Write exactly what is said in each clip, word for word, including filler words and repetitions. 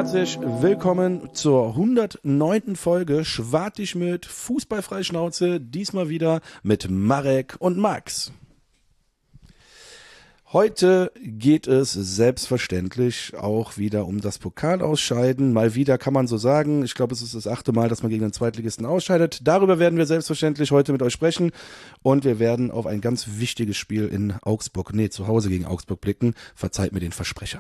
Herzlich willkommen zur hundertneunten Folge Schwartig mit Fußballfrei Schnauze, diesmal wieder mit Marek und Max. Heute geht es selbstverständlich auch wieder um das Pokalausscheiden. Mal wieder kann man so sagen, ich glaube, es ist das achte Mal, dass man gegen den Zweitligisten ausscheidet. Darüber werden wir selbstverständlich heute mit euch sprechen und wir werden auf ein ganz wichtiges Spiel in Augsburg, nee, zu Hause gegen Augsburg blicken. Verzeiht mir den Versprecher.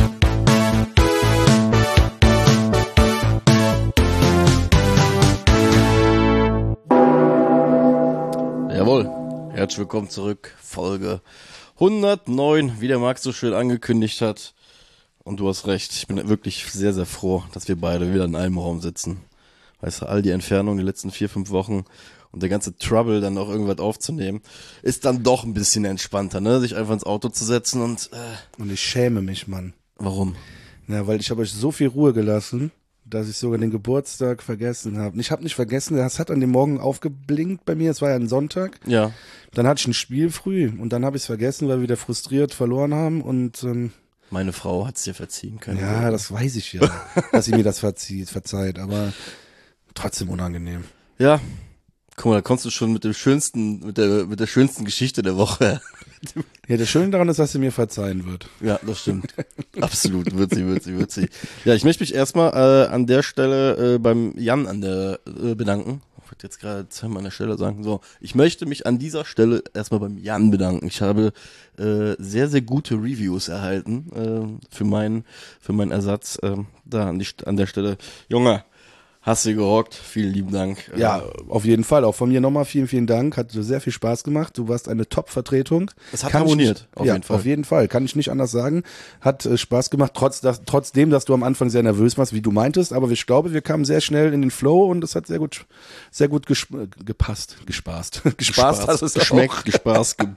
Jawohl, herzlich willkommen zurück, Folge hundertneun, wie der Max so schön angekündigt hat. Und du hast recht, ich bin wirklich sehr, sehr froh, dass wir beide wieder in einem Raum sitzen. Weißt du, all die Entfernung die letzten vier, fünf Wochen und der ganze Trouble dann auch irgendwas aufzunehmen, ist dann doch ein bisschen entspannter, ne? Sich einfach ins Auto zu setzen und... Äh Und ich schäme mich, Mann. Warum? Ja, weil ich habe euch so viel Ruhe gelassen, dass ich sogar den Geburtstag vergessen habe. Ich habe nicht vergessen, das hat an dem Morgen aufgeblinkt bei mir, es war ja ein Sonntag. Ja. Dann hatte ich ein Spiel früh und dann habe ich es vergessen, weil wir wieder frustriert verloren haben und ähm, meine Frau hat es dir verziehen können. Ja, das weiß ich ja, dass sie mir das verzieht, verzeiht, aber trotzdem unangenehm. Ja, guck mal, da kommst du schon mit dem schönsten, mit der, mit der schönsten Geschichte der Woche. Ja, das Schöne daran ist, dass sie mir verzeihen wird. Ja, das stimmt. Absolut, wird sie, wird sie, wird sie. Ja, ich möchte mich erstmal äh, an der Stelle äh, beim Jan an der äh, bedanken. Ich wollte jetzt gerade zweimal an der Stelle sagen. So, ich möchte mich an dieser Stelle erstmal beim Jan bedanken. Ich habe äh, sehr, sehr gute Reviews erhalten äh, für meinen, für meinen Ersatz. Äh, da an, die, an der Stelle. Junge, hast du gerockt. Vielen lieben Dank. Ja, auf jeden Fall. Auch von mir nochmal vielen, vielen Dank. Hat sehr viel Spaß gemacht. Du warst eine Top-Vertretung. Es hat Kann harmoniert, nicht, auf ja, jeden Fall. Auf jeden Fall. Kann ich nicht anders sagen. Hat äh, Spaß gemacht, trotz, dass, trotzdem, dass du am Anfang sehr nervös warst, wie du meintest. Aber ich glaube, wir kamen sehr schnell in den Flow und es hat sehr gut, sehr gut gesp- gepasst. Gespaßt. Gespaßt hat es geschmeckt, auch. gespaßt. Ge-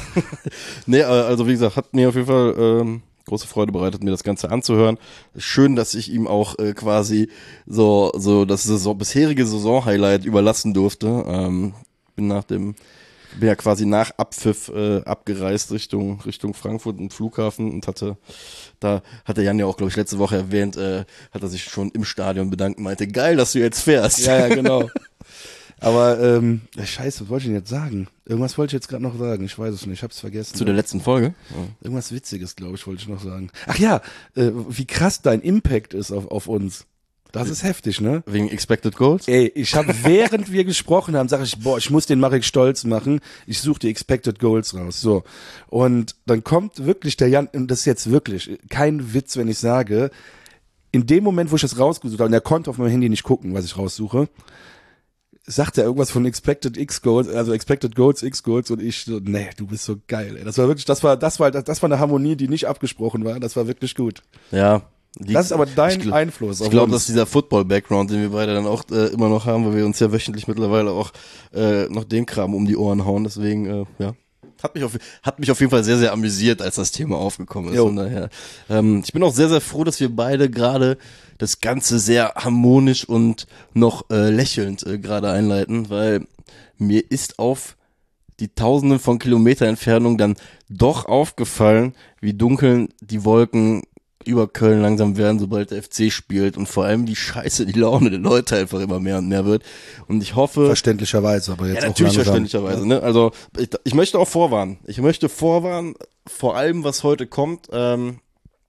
nee, also wie gesagt, hat mir auf jeden Fall... Ähm große Freude bereitet, mir das Ganze anzuhören. Schön, dass ich ihm auch äh, quasi so so das Saison, bisherige Saison-Highlight überlassen durfte. Ähm, bin nach dem, bin ja quasi nach Abpfiff äh, abgereist Richtung Richtung Frankfurt im Flughafen und hatte, da hat der Jan ja auch, glaube ich, letzte Woche erwähnt, äh, hat er sich schon im Stadion bedankt und meinte, geil, dass du jetzt fährst. Ja, ja, genau. Aber, ähm, scheiße, was wollte ich denn jetzt sagen? Irgendwas wollte ich jetzt gerade noch sagen, ich weiß es nicht, ich hab's vergessen. Zu der letzten Folge? Ja. Irgendwas Witziges, glaube ich, wollte ich noch sagen. Ach ja, äh, wie krass dein Impact ist auf, auf uns. Das ist heftig, ne? Wegen Expected Goals? Ey, ich habe, während wir gesprochen haben, sage ich, boah, ich muss den Marek stolz machen. Ich suche die Expected Goals raus. So. Und dann kommt wirklich der Jan, und das ist jetzt wirklich kein Witz, wenn ich sage, in dem Moment, wo ich das rausgesucht habe, und er konnte auf meinem Handy nicht gucken, was ich raussuche, sagt er irgendwas von Expected X Goals, also Expected Goals, X Goals und ich so, nee, du bist so geil, ey. Das war wirklich, das war, das war, das war eine Harmonie, die nicht abgesprochen war, das war wirklich gut. Ja. Die, das ist aber dein ich, Einfluss auf Ich glaube, uns. dass dieser Football-Background, den wir beide dann auch äh, immer noch haben, weil wir uns ja wöchentlich mittlerweile auch äh, noch den Kram um die Ohren hauen, deswegen, äh, ja. Hat mich, auf, hat mich auf jeden Fall sehr, sehr amüsiert, als das Thema aufgekommen ist. Jo. Von daher, ähm, ich bin auch sehr, sehr froh, dass wir beide gerade das Ganze sehr harmonisch und noch äh, lächelnd äh, gerade einleiten, weil mir ist auf die Tausenden von Kilometer Entfernung dann doch aufgefallen, wie dunkel die Wolken über Köln langsam werden, sobald der F C spielt und vor allem wie scheiße die Laune der Leute einfach immer mehr und mehr wird. Und ich hoffe... Verständlicherweise, aber jetzt ja, auch natürlich langsam. verständlicherweise, ne? Also ich, ich möchte auch vorwarnen. Ich möchte vorwarnen, vor allem was heute kommt. Ähm,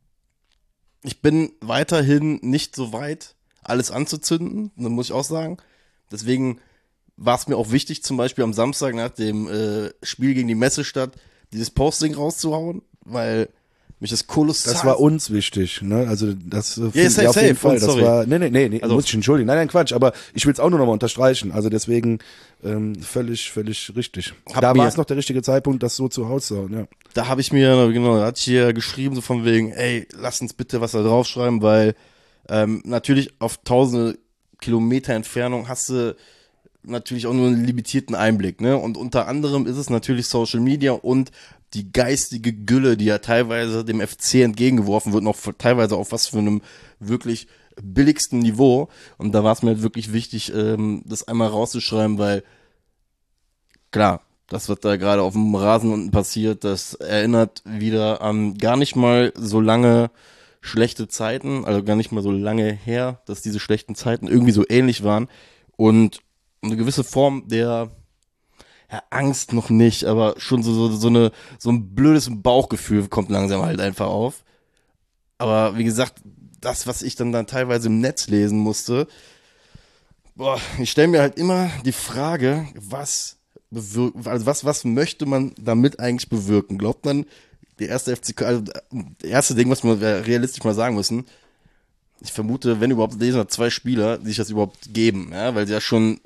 ich bin weiterhin nicht so weit, alles anzuzünden, das muss ich auch sagen. Deswegen war es mir auch wichtig, zum Beispiel am Samstag nach dem äh, Spiel gegen die Messestadt dieses Posting rauszuhauen, weil mich das kolossal... Das war uns wichtig, ne? Also das äh, ja, safe, ja, auf jeden safe, Fall. und Das sorry. war, nee, nee, nee, nee Also- muss ich entschuldigen. Nein, nein, Quatsch. Aber ich will es auch nur nochmal unterstreichen. Also deswegen ähm, völlig, völlig richtig. Hab da mir- war es noch der richtige Zeitpunkt, das so zu Hause zu hauen, ja. Da habe ich mir, genau, da hatte ich hier geschrieben, so von wegen, ey, lass uns bitte was da draufschreiben, weil ähm, natürlich auf tausende Kilometer Entfernung hast du natürlich auch nur einen limitierten Einblick, ne? Und unter anderem ist es natürlich Social Media und die geistige Gülle, die ja teilweise dem F C entgegengeworfen wird, noch teilweise auf was für einem wirklich billigsten Niveau. Und da war es mir halt wirklich wichtig, ähm, das einmal rauszuschreiben, weil klar, das, was da gerade auf dem Rasen unten passiert, das erinnert wieder an gar nicht mal so lange schlechte Zeiten, also gar nicht mal so lange her, dass diese schlechten Zeiten irgendwie so ähnlich waren und eine gewisse Form der ja, Angst noch nicht, aber schon so, so, so, eine, so ein blödes Bauchgefühl kommt langsam halt einfach auf. Aber wie gesagt, das, was ich dann, dann teilweise im Netz lesen musste, boah, ich stelle mir halt immer die Frage, was bewirken, also was, was möchte man damit eigentlich bewirken? Glaubt man, die erste F C Köln, also das erste Ding, was wir realistisch mal sagen müssen, ich vermute, wenn überhaupt lesen, zwei Spieler, die sich das überhaupt geben, ja, weil sie ja schon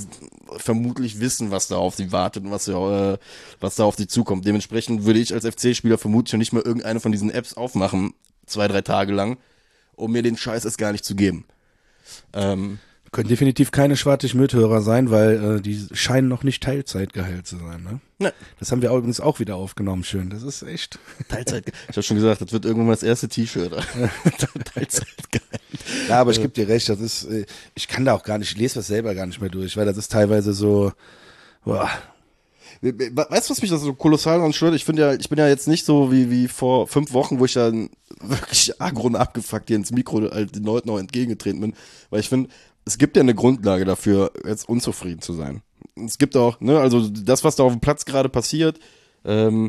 vermutlich wissen, was da auf sie wartet und was, äh, was da auf sie zukommt. Dementsprechend würde ich als F C-Spieler vermutlich noch nicht mal irgendeine von diesen Apps aufmachen, zwei, drei Tage lang, um mir den Scheiß erst gar nicht zu geben. Ähm, Können definitiv keine Schwartig-Mithörer sein, weil äh, die scheinen noch nicht Teilzeit geheilt zu sein. Ne? Ne. Das haben wir übrigens auch wieder aufgenommen, schön. Das ist echt. Teilzeit. Ich habe schon gesagt, das wird irgendwann mal das erste T-Shirt. Teilzeit geheilt. Ja, aber ich gebe dir recht, das ist, äh, ich kann da auch gar nicht, ich lese das selber gar nicht mehr durch, weil das ist teilweise so, boah. Weißt du, was mich das so kolossal anstört? Ich finde ja, ich bin ja jetzt nicht so wie, wie vor fünf Wochen, wo ich dann wirklich agro abgefuckt hier ins Mikro halt den Leuten auch entgegengetreten bin, weil ich finde, es gibt ja eine Grundlage dafür, jetzt unzufrieden zu sein. Es gibt auch, ne, also das, was da auf dem Platz gerade passiert, ähm,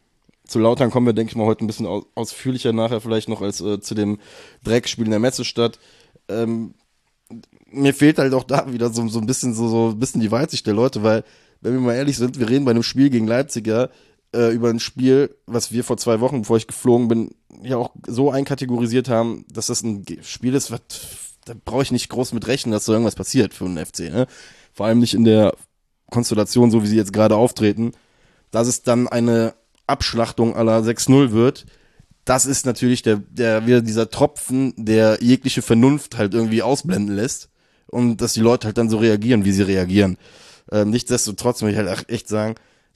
zu Lautern kommen wir, denke ich mal, heute ein bisschen aus, ausführlicher nachher vielleicht noch als äh, zu dem Dreckspiel in der Messestadt. Ähm, mir fehlt halt auch da wieder so, so ein bisschen so, so ein bisschen die Weitsicht der Leute, weil, wenn wir mal ehrlich sind, wir reden bei einem Spiel gegen Leipziger äh, über ein Spiel, was wir vor zwei Wochen, bevor ich geflogen bin, ja auch so einkategorisiert haben, dass das ein Spiel ist, was da brauche ich nicht groß mit rechnen, dass so irgendwas passiert für einen F C, ne? Vor allem nicht in der Konstellation, so wie sie jetzt gerade auftreten. Dass es dann eine Abschlachtung à la sechs null wird, das ist natürlich der, der, wieder dieser Tropfen, der jegliche Vernunft halt irgendwie ausblenden lässt und dass die Leute halt dann so reagieren, wie sie reagieren. Ähm, nichtsdestotrotz muss ich halt echt sagen,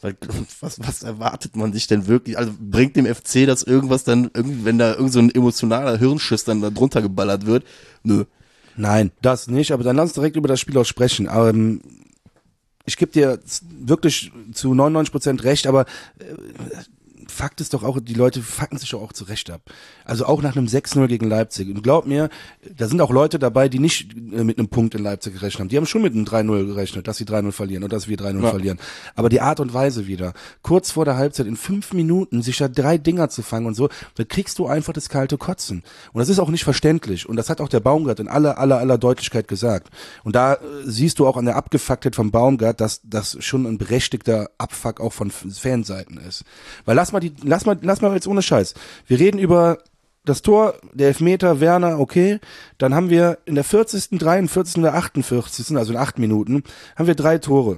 was, was erwartet man sich denn wirklich? Also bringt dem F C das irgendwas dann, irgendwie, wenn da irgend so ein emotionaler Hirnschiss dann da drunter geballert wird? Nö. Nein, das nicht, aber dann lass uns direkt über das Spiel auch sprechen. Ähm, ich gebe dir wirklich zu neunundneunzig Prozent recht, aber äh, Fakt ist doch auch, die Leute fucken sich doch auch zurecht ab. Also auch nach einem sechs null gegen Leipzig. Und glaub mir, da sind auch Leute dabei, die nicht äh, mit einem Punkt in Leipzig gerechnet haben. Die haben schon mit einem drei null gerechnet, dass sie drei null verlieren oder dass wir drei null ja. verlieren. Aber die Art und Weise wieder, kurz vor der Halbzeit in fünf Minuten sich da drei Dinger zu fangen und so, da kriegst du einfach das kalte Kotzen. Und das ist auch nicht verständlich. Und das hat auch der Baumgart in aller, aller, aller Deutlichkeit gesagt. Und da äh, siehst du auch an der Abgefucktheit vom Baumgart, dass das schon ein berechtigter Abfuck auch von Fanseiten ist. Weil lass mal die, lass mal, lass mal jetzt ohne Scheiß. Wir reden über das Tor, der Elfmeter, Werner, okay. Dann haben wir in der vierzigsten, dreiundvierzigsten oder achtundvierzigsten, also in acht Minuten, haben wir drei Tore.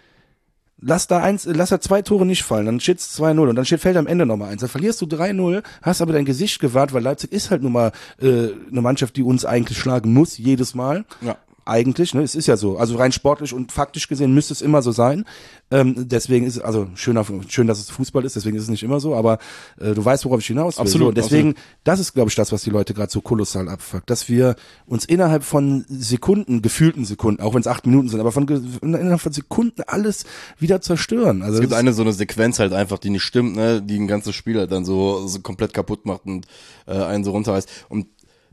Lass da eins, lass da zwei Tore nicht fallen, dann steht's zwei null und dann steht, fällt am Ende nochmal eins. Dann verlierst du drei null, hast aber dein Gesicht gewahrt, weil Leipzig ist halt nun mal äh, eine Mannschaft, die uns eigentlich schlagen muss, jedes Mal. Ja. Eigentlich, ne, es ist ja so. Also rein sportlich und faktisch gesehen müsste es immer so sein. Ähm, deswegen ist es, also schön, schön, dass es Fußball ist, deswegen ist es nicht immer so, aber äh, du weißt, worauf ich hinaus will. Absolut. So, und deswegen, absolut. das ist, glaube ich, das, was die Leute gerade so kolossal abfuckt, dass wir uns innerhalb von Sekunden, gefühlten Sekunden, auch wenn es acht Minuten sind, aber von innerhalb von Sekunden alles wieder zerstören. Also es gibt eine so eine Sequenz halt einfach, die nicht stimmt, ne, die ein ganzes Spiel halt dann so, so komplett kaputt macht und äh, einen so runterreißt. Und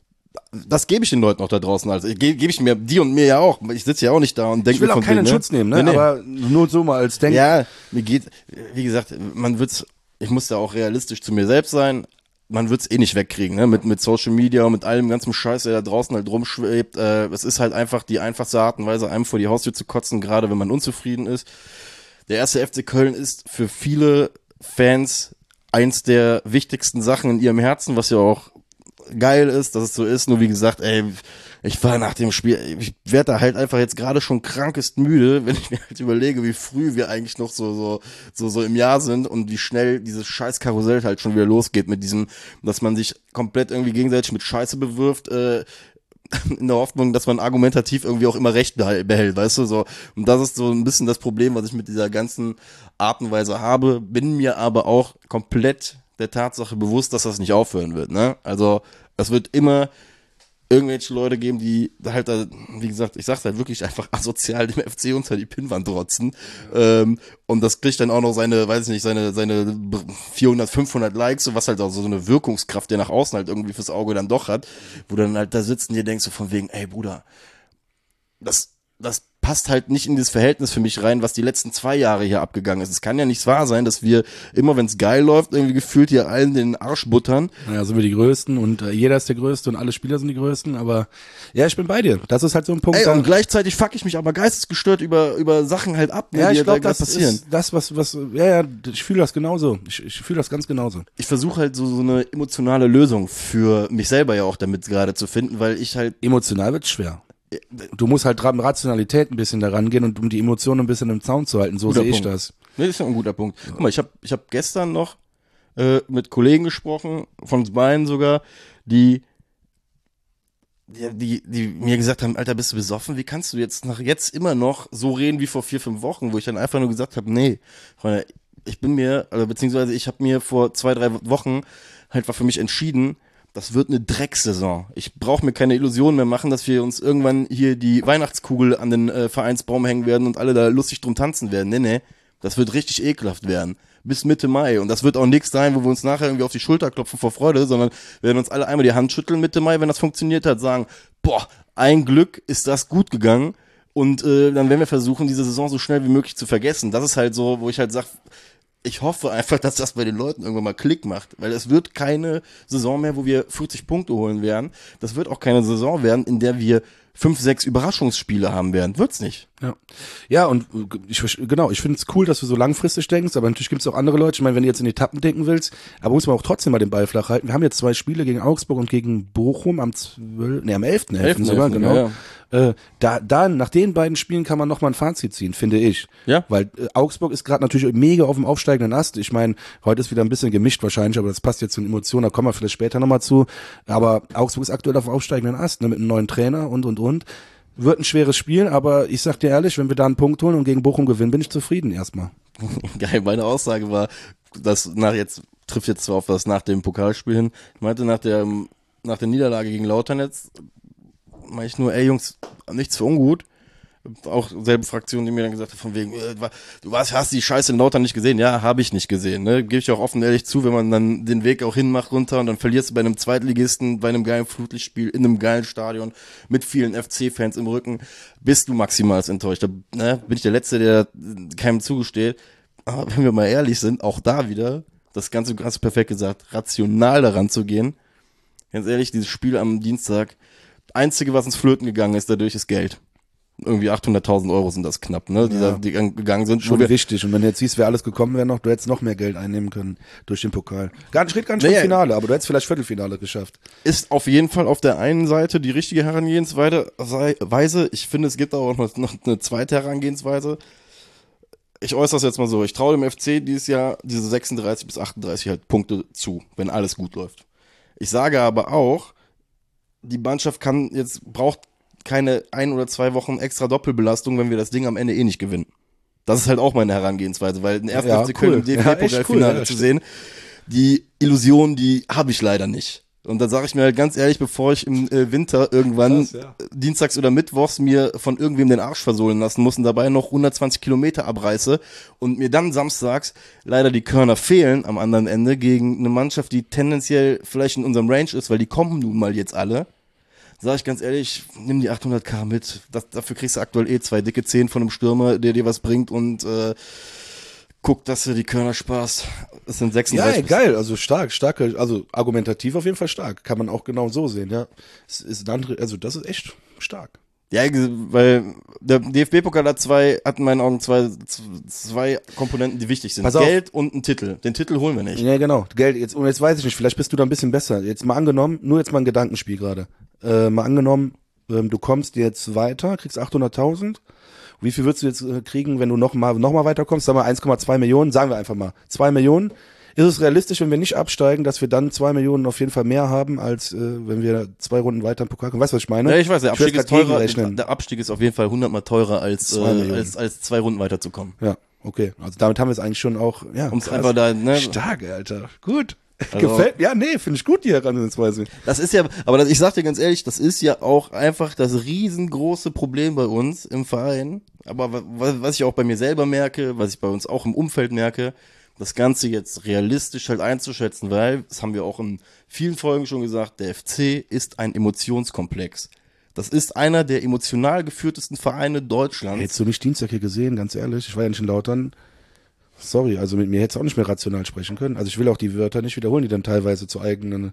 das gebe ich den Leuten auch da draußen. Also gebe geb ich mir, die und mir ja auch. Ich sitze ja auch nicht da und denke ich will auch keinen wegen, Schutz ne? nehmen, ne? Nee, nee. Aber nur so mal als Denk. Ja, mir geht, wie gesagt, man wird's, ich muss da auch realistisch zu mir selbst sein. Man wird's eh nicht wegkriegen, ne? Mit, mit Social Media und mit allem ganzen Scheiß, der da draußen halt rumschwebt. Äh, es ist halt einfach die einfachste Art und Weise, einem vor die Haustür zu kotzen, gerade wenn man unzufrieden ist. Der erste F C Köln ist für viele Fans eins der wichtigsten Sachen in ihrem Herzen, was ja auch geil ist, dass es so ist, nur wie gesagt, ey, ich war nach dem Spiel, ich werde da halt einfach jetzt gerade schon krankest müde, wenn ich mir halt überlege, wie früh wir eigentlich noch so, so, so, so im Jahr sind und wie schnell dieses scheiß Karussell halt schon wieder losgeht mit diesem, dass man sich komplett irgendwie gegenseitig mit Scheiße bewirft, äh, in der Hoffnung, dass man argumentativ irgendwie auch immer Recht behält, weißt du, so. Und das ist so ein bisschen das Problem, was ich mit dieser ganzen Art und Weise habe, bin mir aber auch komplett der Tatsache bewusst, dass das nicht aufhören wird, ne? Also, es wird immer irgendwelche Leute geben, die halt, da, wie gesagt, ich sag's halt wirklich einfach asozial dem F C unter die Pinnwand rotzen. Ja. Ähm, und das kriegt dann auch noch seine, weiß ich nicht, seine seine vierhundert, fünfhundert Likes, so was halt auch so eine Wirkungskraft, der nach außen halt irgendwie fürs Auge dann doch hat, wo dann halt da sitzen, dir denkst du von wegen, ey Bruder, das das passt halt nicht in dieses Verhältnis für mich rein, was die letzten zwei Jahre hier abgegangen ist. Es kann ja nicht wahr sein, dass wir immer, wenn es geil läuft, irgendwie gefühlt hier allen den Arsch buttern. Ja, sind wir die Größten und äh, jeder ist der Größte und alle Spieler sind die Größten, aber ja, ich bin bei dir. Das ist halt so ein Punkt. Ey, und gleichzeitig fuck ich mich aber geistesgestört über über Sachen halt ab, ja, die ich glaube, da das passieren. ist das, was, was, ja, ja, ich fühle das genauso. Ich, ich fühle das ganz genauso. Ich versuche halt so, so eine emotionale Lösung für mich selber ja auch damit gerade zu finden, weil ich halt... Emotional wird schwer. Du musst halt dran Rationalität ein bisschen daran gehen und um die Emotionen ein bisschen im Zaun zu halten. So sehe ich das. Nee, das ist ja ein guter Punkt. Guck mal, ich habe ich hab gestern noch äh, mit Kollegen gesprochen, von uns beiden sogar, die, die, die, die mir gesagt haben, Alter, bist du besoffen? Wie kannst du jetzt nach jetzt immer noch so reden wie vor vier, fünf Wochen? Wo ich dann einfach nur gesagt habe, nee, Freunde, ich bin mir, also beziehungsweise ich habe mir vor zwei, drei Wochen halt war für mich entschieden, das wird eine Drecksaison. Ich brauche mir keine Illusionen mehr machen, dass wir uns irgendwann hier die Weihnachtskugel an den äh, Vereinsbaum hängen werden und alle da lustig drum tanzen werden. Nee, nee, das wird richtig ekelhaft werden. Bis Mitte Mai. Und das wird auch nichts sein, wo wir uns nachher irgendwie auf die Schulter klopfen vor Freude, sondern wir werden uns alle einmal die Hand schütteln Mitte Mai, wenn das funktioniert hat, sagen, boah, ein Glück ist das gut gegangen. Und äh, dann werden wir versuchen, diese Saison so schnell wie möglich zu vergessen. Das ist halt so, wo ich halt sage, ich hoffe einfach, dass das bei den Leuten irgendwann mal Klick macht, weil es wird keine Saison mehr, wo wir vierzig Punkte holen werden. Das wird auch keine Saison werden, in der wir fünf, sechs Überraschungsspiele haben werden. Wird's nicht. Ja, ja und ich, genau, ich finde es cool, dass du so langfristig denkst, aber natürlich gibt es auch andere Leute, ich meine, wenn du jetzt in Etappen denken willst, aber muss man auch trotzdem mal den Ball flach halten. Wir haben jetzt zwei Spiele gegen Augsburg und gegen Bochum am zwölften, nee, am elften elften sogar, genau. Ja, ja. Äh, da, da, nach den beiden Spielen kann man nochmal ein Fazit ziehen, finde ich. Ja. Weil äh, Augsburg ist gerade natürlich mega auf dem aufsteigenden Ast. Ich meine, heute ist wieder ein bisschen gemischt wahrscheinlich, aber das passt jetzt zu den Emotionen, da kommen wir vielleicht später nochmal zu. Aber Augsburg ist aktuell auf dem aufsteigenden Ast, ne, mit einem neuen Trainer und, und, und. Wird ein schweres Spiel, aber ich sag dir ehrlich, wenn wir da einen Punkt holen und gegen Bochum gewinnen, bin ich zufrieden erstmal. Geil, meine Aussage war, dass nach jetzt, trifft jetzt zwar auf das nach dem Pokalspiel hin, ich meinte nach der, nach der Niederlage gegen Lautern jetzt, meinte ich nur, ey Jungs, nichts für ungut. Auch selbe Fraktion, die mir dann gesagt hat, von wegen, äh, du warst, hast die Scheiße in Lautern nicht gesehen. Ja, habe ich nicht gesehen, ne? Gebe ich auch offen ehrlich zu, wenn man dann den Weg auch hinmacht runter und dann verlierst du bei einem Zweitligisten, bei einem geilen Flutlichtspiel, in einem geilen Stadion, mit vielen F C-Fans im Rücken, bist du maximal enttäuscht. Da ne, bin ich der Letzte, der keinem zugesteht. Aber wenn wir mal ehrlich sind, auch da wieder, das Ganze ganz perfekt gesagt, rational daran zu gehen. Ganz ehrlich, dieses Spiel am Dienstag, Einzige, was uns flöten gegangen ist, dadurch ist Geld. Irgendwie achthunderttausend Euro sind das knapp, ne, die, ja. da, die gegangen sind. Schon wichtig. Und wenn du jetzt siehst, wer alles gekommen wäre noch, du hättest noch mehr Geld einnehmen können durch den Pokal. Gar nicht, steht gar nicht naja, im Finale, aber du hättest vielleicht Viertelfinale geschafft. Ist auf jeden Fall auf der einen Seite die richtige Herangehensweise. Ich finde, es gibt auch noch, noch eine zweite Herangehensweise. Ich äußere es jetzt mal so. Ich traue dem F C dieses Jahr diese sechsunddreißig bis achtunddreißig halt Punkte zu, wenn alles gut läuft. Ich sage aber auch, die Mannschaft kann jetzt, braucht keine ein oder zwei Wochen extra Doppelbelastung, wenn wir das Ding am Ende eh nicht gewinnen. Das ist halt auch meine Herangehensweise, weil den ersten ja, F C Köln cool. im D F B-Pokalfinale ja, cool, ja, zu sehen, die Illusion, die habe ich leider nicht. Und da sage ich mir halt ganz ehrlich, bevor ich im äh, Winter irgendwann Krass, ja. dienstags oder mittwochs mir von irgendwem den Arsch versohlen lassen muss und dabei noch hundertzwanzig Kilometer abreiße und mir dann samstags leider die Körner fehlen am anderen Ende gegen eine Mannschaft, die tendenziell vielleicht in unserem Range ist, weil die kommen nun mal jetzt alle, sag ich ganz ehrlich, nimm die achthunderttausend mit. Das, dafür kriegst du aktuell eh zwei dicke Zehen von einem Stürmer, der dir was bringt und äh, guck, dass du die Körner sparst. Das sind sechsunddreißig. Ja, geil, also stark, stark, also argumentativ auf jeden Fall stark. Kann man auch genau so sehen, ja. Es ist ein andere, also das ist echt stark. Ja, weil der D F B-Pokal hat zwei, hat in meinen Augen zwei, zwei Komponenten, die wichtig sind. Pass auf. Geld und ein Titel. Den Titel holen wir nicht. Ja, genau. Geld, jetzt, und jetzt weiß ich nicht, vielleicht bist du da ein bisschen besser. Jetzt mal angenommen, nur jetzt mal ein Gedankenspiel gerade. Äh, mal angenommen, ähm, du kommst jetzt weiter, kriegst achthunderttausend. Wie viel würdest du jetzt äh, kriegen, wenn du noch mal, noch mal weiterkommst? Sagen wir eins Komma zwei Millionen, sagen wir einfach mal. zwei Millionen. Ist es realistisch, wenn wir nicht absteigen, dass wir dann zwei Millionen auf jeden Fall mehr haben, als äh, wenn wir zwei Runden weiter im Pokal kommen? Weißt du, was ich meine? Ja, ich weiß, der Ich Abstieg ist teurer. rechnen. Der Abstieg ist auf jeden Fall hundertmal teurer, als, äh, als, als zwei Runden weiterzukommen. Ja, okay. Also damit haben wir es eigentlich schon auch, ja. Um's einfach da, ne? Stark, Alter. Gut. Also, Gefällt, ja, nee, finde ich gut, die Herangehensweise. das ist ja, aber das, ich sag dir ganz ehrlich, das ist ja auch einfach das riesengroße Problem bei uns im Verein. Aber wa- was ich auch bei mir selber merke, was ich bei uns auch im Umfeld merke, das Ganze jetzt realistisch halt einzuschätzen, weil, das haben wir auch in vielen Folgen schon gesagt, der F C ist ein Emotionskomplex. Das ist einer der emotional geführtesten Vereine Deutschlands. Hättest du mich Dienstag hier gesehen, ganz ehrlich, ich war ja nicht in Lautern. Sorry, also mit mir hättest du auch nicht mehr rational sprechen können. Also ich will auch die Wörter nicht wiederholen, die dann teilweise zu eigenen...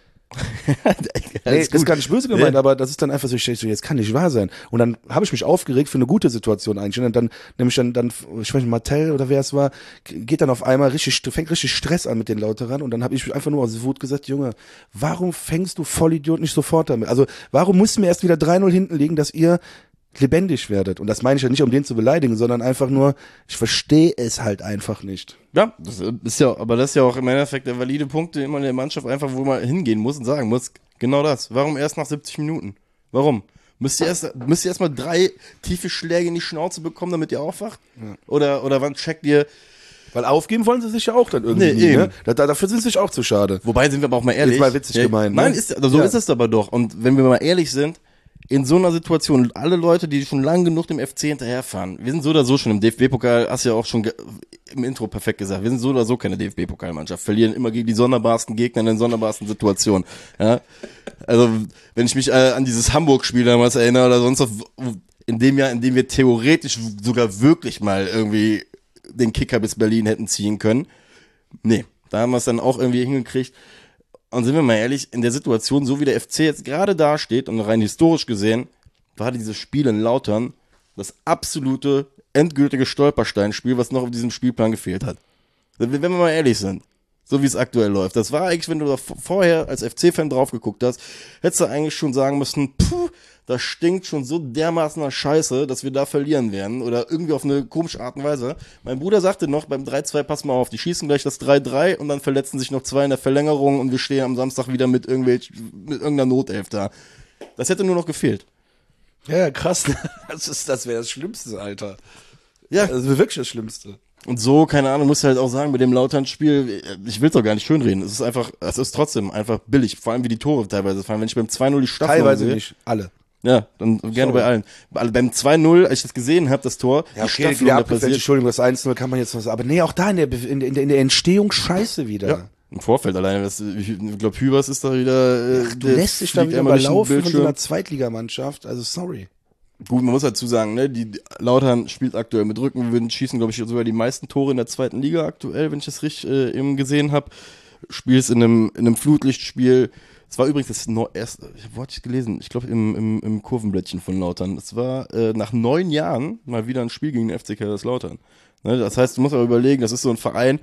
Nee, das ist gar nicht böse gemeint, Nee. aber das ist dann einfach so, ich so, jetzt kann nicht wahr sein. Und dann habe ich mich aufgeregt für eine gute Situation eigentlich. Und dann, nämlich dann, dann, ich weiß nicht, Martell oder wer es war, geht dann auf einmal richtig, fängt richtig Stress an mit den Lauterern. Und dann habe ich einfach nur aus Wut gesagt, Junge, warum fängst du Vollidiot nicht sofort damit? Also warum mussten wir erst wieder drei null hinten liegen, dass ihr lebendig werdet? Und das meine ich ja nicht, um den zu beleidigen, sondern einfach nur, ich verstehe es halt einfach nicht. Ja, das ist ja, aber das ist ja auch im Endeffekt der valide Punkt, den man in der Mannschaft einfach, wo man hingehen muss und sagen muss, genau das. Warum erst nach siebzig Minuten? Warum? Müsst ihr erst, müsst ihr erst mal drei tiefe Schläge in die Schnauze bekommen, damit ihr aufwacht? Ja. Oder, oder wann checkt ihr? Weil aufgeben wollen sie sich ja auch dann irgendwie, Nee, nie, ne? eben. Da, da, dafür sind sie sich auch zu schade. Wobei sind wir aber auch mal ehrlich. Jetzt mal witzig gemeint, ne? Nein, ist, also so Ja. ist es aber doch. Und wenn wir mal ehrlich sind, in so einer Situation, alle Leute, die schon lang genug dem F C hinterherfahren, wir sind so oder so schon im D F B-Pokal, hast du ja auch schon ge- im Intro perfekt gesagt, wir sind so oder so keine D F B-Pokalmannschaft, verlieren immer gegen die sonderbarsten Gegner in den sonderbarsten Situationen. Ja? Also, wenn ich mich äh, an dieses Hamburg-Spiel damals erinnere oder sonst was, in dem Jahr, in dem wir theoretisch sogar wirklich mal irgendwie den Kicker bis Berlin hätten ziehen können, nee, da haben wir es dann auch irgendwie hingekriegt. Und sind wir mal ehrlich, in der Situation, so wie der F C jetzt gerade dasteht und rein historisch gesehen, war dieses Spiel in Lautern das absolute, endgültige Stolpersteinspiel, was noch auf diesem Spielplan gefehlt hat. Wenn wir mal ehrlich sind, so wie es aktuell läuft. Das war eigentlich, wenn du da vorher als F C-Fan drauf geguckt hast, hättest du eigentlich schon sagen müssen, puh, das stinkt schon so dermaßen nach Scheiße, dass wir da verlieren werden oder irgendwie auf eine komische Art und Weise. Mein Bruder sagte noch beim drei zwei, pass mal auf, die schießen gleich das drei drei und dann verletzen sich noch zwei in der Verlängerung und wir stehen am Samstag wieder mit irgendwelch, mit irgendeiner Notelf da. Das hätte nur noch gefehlt. Ja, krass. Das ist, das wäre das Schlimmste, Alter. Ja. Das wäre wirklich das Schlimmste. Und so, keine Ahnung, muss halt auch sagen, mit dem Lautern-Spiel, ich will es doch gar nicht schönreden. Es ist einfach, es ist trotzdem einfach billig. Vor allem wie die Tore teilweise fallen. Wenn ich beim zwei null die Staffel Teilweise sehe, nicht, alle. Ja, dann gerne Sorry. bei allen. Also beim zwei null, als ich das gesehen habe, das Tor, Ja, die okay, Staffelung, wieder da abgefälscht, passiert, Entschuldigung, das eins null kann man jetzt was, aber nee, auch da in der, in der, in der Entstehung scheiße wieder. ja, im Vorfeld alleine, das, ich glaube, Hübers ist da wieder, äh, Du der lässt dich da fliegt wieder einmal durch den überlaufen von so Bildschirm. einer Zweitligamannschaft, also sorry. Gut, man muss dazu sagen, ne, die Lautern spielt aktuell mit Rückenwind, schießen, glaube ich, sogar die meisten Tore in der zweiten Liga aktuell, wenn ich das richtig äh, eben gesehen habe. Spielst in einem, in einem Flutlichtspiel. Es war übrigens das neu, erst, ich habe Wort gelesen, ich glaube im, im, im Kurvenblättchen von Lautern. Es war äh, nach neun Jahren mal wieder ein Spiel gegen den F C Kaiserslautern. Ne, das heißt, du musst aber überlegen, das ist so ein Verein,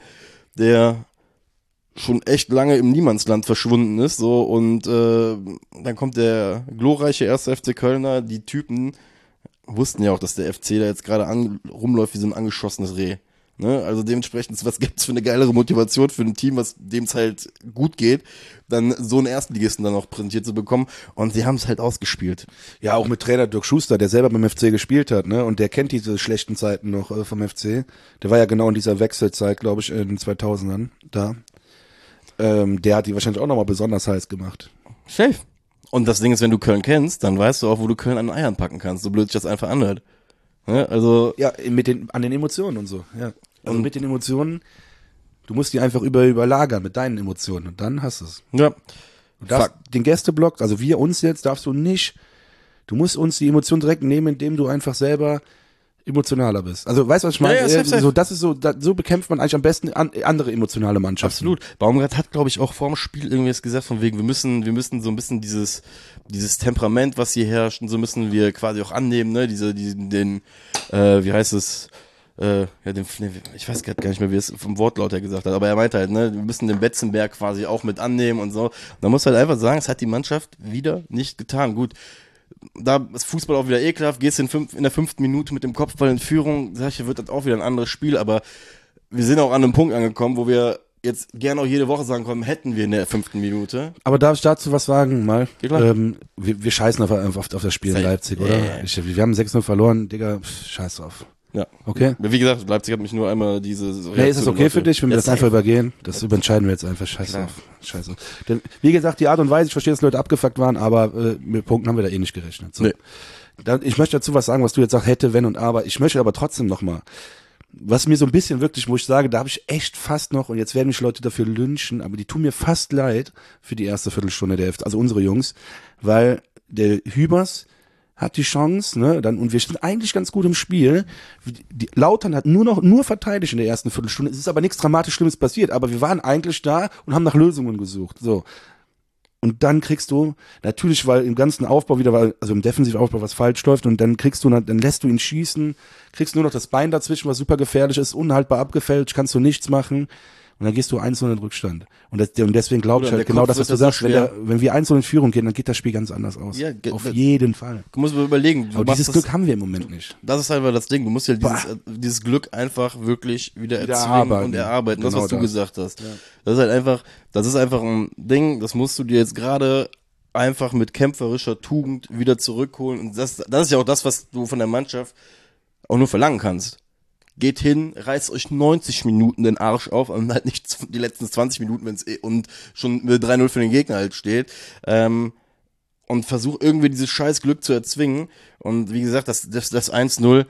der schon echt lange im Niemandsland verschwunden ist, so, und äh, dann kommt der glorreiche erste F C Kölner, die Typen wussten ja auch, dass der F C da jetzt gerade an, rumläuft wie so ein angeschossenes Reh. Ne? Also dementsprechend, was gibt's für eine geilere Motivation für ein Team, was dem es halt gut geht, dann so einen Erstligisten dann auch präsentiert zu bekommen, und sie haben es halt ausgespielt. Ja, auch mit Trainer Dirk Schuster, der selber beim F C gespielt hat, ne, und der kennt diese schlechten Zeiten noch äh, vom F C. Der war ja genau in dieser Wechselzeit, glaube ich, in den zweitausendern da. Ähm, der hat die wahrscheinlich auch nochmal besonders heiß gemacht. Safe. Und das Ding ist, wenn du Köln kennst, dann weißt du auch, wo du Köln an den Eiern packen kannst, so blöd sich das einfach anhört. Ne? Also, Ja, mit den, an den Emotionen und so, ja. Also und mit den Emotionen, du musst die einfach über, überlagern mit deinen Emotionen und dann hast du es. ja. Du darfst den Gästeblock, also wir uns jetzt, darfst du nicht, du musst uns die Emotionen direkt nehmen, indem du einfach selber emotionaler bist. Also weißt du, was ich meine? Ja, ja, safe, safe. So, das ist so, da, so bekämpft man eigentlich am besten an, andere emotionale Mannschaften. Absolut. Baumgart hat, glaube ich, auch vorm Spiel irgendwie das gesagt, von wegen, wir müssen, wir müssen so ein bisschen dieses, dieses Temperament, was hier herrscht, und so müssen wir quasi auch annehmen, ne, diese, diesen, den, äh, wie heißt es, äh, ja, den, ne, ich weiß gerade gar nicht mehr, wie er es vom Wortlaut her gesagt hat, aber er meinte halt, ne, wir müssen den Betzenberg quasi auch mit annehmen und so. Und da muss halt einfach sagen, es hat die Mannschaft wieder nicht getan. Gut, da ist Fußball auch wieder ekelhaft, gehst in, fünf, in der fünften Minute mit dem Kopfball in Führung, sag ich, wird das auch wieder ein anderes Spiel, aber wir sind auch an einem Punkt angekommen, wo wir jetzt gerne auch jede Woche sagen können, hätten wir in der fünften Minute. Aber darf ich dazu was sagen, mal? Ja, klar. Ähm, wir, wir scheißen auf, auf, auf das Spiel in Safe. Leipzig, oder? Yeah. Ich, wir haben sechs null verloren, Digga, pff, scheiß drauf. Ja. Okay? Wie gesagt, Leipzig hat mich nur einmal diese Reaktion Nee, ist es okay für dich, wenn wir Ja, das einfach safe. übergehen? Das entscheiden wir jetzt einfach. Scheiß Klar. auf. Scheiß auf. Denn, wie gesagt, die Art und Weise, ich verstehe, dass Leute abgefuckt waren, aber äh, mit Punkten haben wir da eh nicht gerechnet. So. Nee. Dann, ich möchte dazu was sagen, was du jetzt sagst, hätte, wenn und aber. Ich möchte aber trotzdem nochmal, was mir so ein bisschen wirklich, wo ich sage, da habe ich echt fast noch, und jetzt werden mich Leute dafür lynchen, aber die tun mir fast leid für die erste Viertelstunde der F C, also unsere Jungs, weil der Hübers hat die Chance, ne, dann, und wir sind eigentlich ganz gut im Spiel. Die, Lautern hat nur noch, nur verteidigt in der ersten Viertelstunde. Es ist aber nichts dramatisch Schlimmes passiert, aber wir waren eigentlich da und haben nach Lösungen gesucht, so. Und dann kriegst du, natürlich, weil im ganzen Aufbau wieder, also im Defensivaufbau was falsch läuft, und dann kriegst du, dann lässt du ihn schießen, kriegst nur noch das Bein dazwischen, was super gefährlich ist, unhaltbar abgefälscht, kannst du nichts machen. Und dann gehst du eins null in Rückstand. Und, das, und deswegen glaube ich Oder halt der genau Kopf das, was wird du ja so sagst. Wenn, schwer. der, wenn wir eins null in Führung gehen, dann geht das Spiel ganz anders aus. Ja, ge- Auf das- jeden Fall. Du musst mal überlegen. Du Aber machst dieses das, Glück haben wir im Moment nicht. Das ist einfach das Ding. Du musst ja dieses, äh, dieses Glück einfach wirklich wieder Wieder erzwingen erarbeiten. und erarbeiten. Das, Genau was du das. gesagt hast. Das ist halt einfach, das ist einfach ein Ding, das musst du dir jetzt gerade einfach mit kämpferischer Tugend wieder zurückholen. Und das, das ist ja auch das, was du von der Mannschaft auch nur verlangen kannst. Geht hin, reißt euch neunzig Minuten den Arsch auf und halt nicht die letzten zwanzig Minuten, wenn es eh und schon drei null für den Gegner halt steht. Ähm, und versuch irgendwie dieses scheiß Glück zu erzwingen. Und wie gesagt, das, das, das eins null,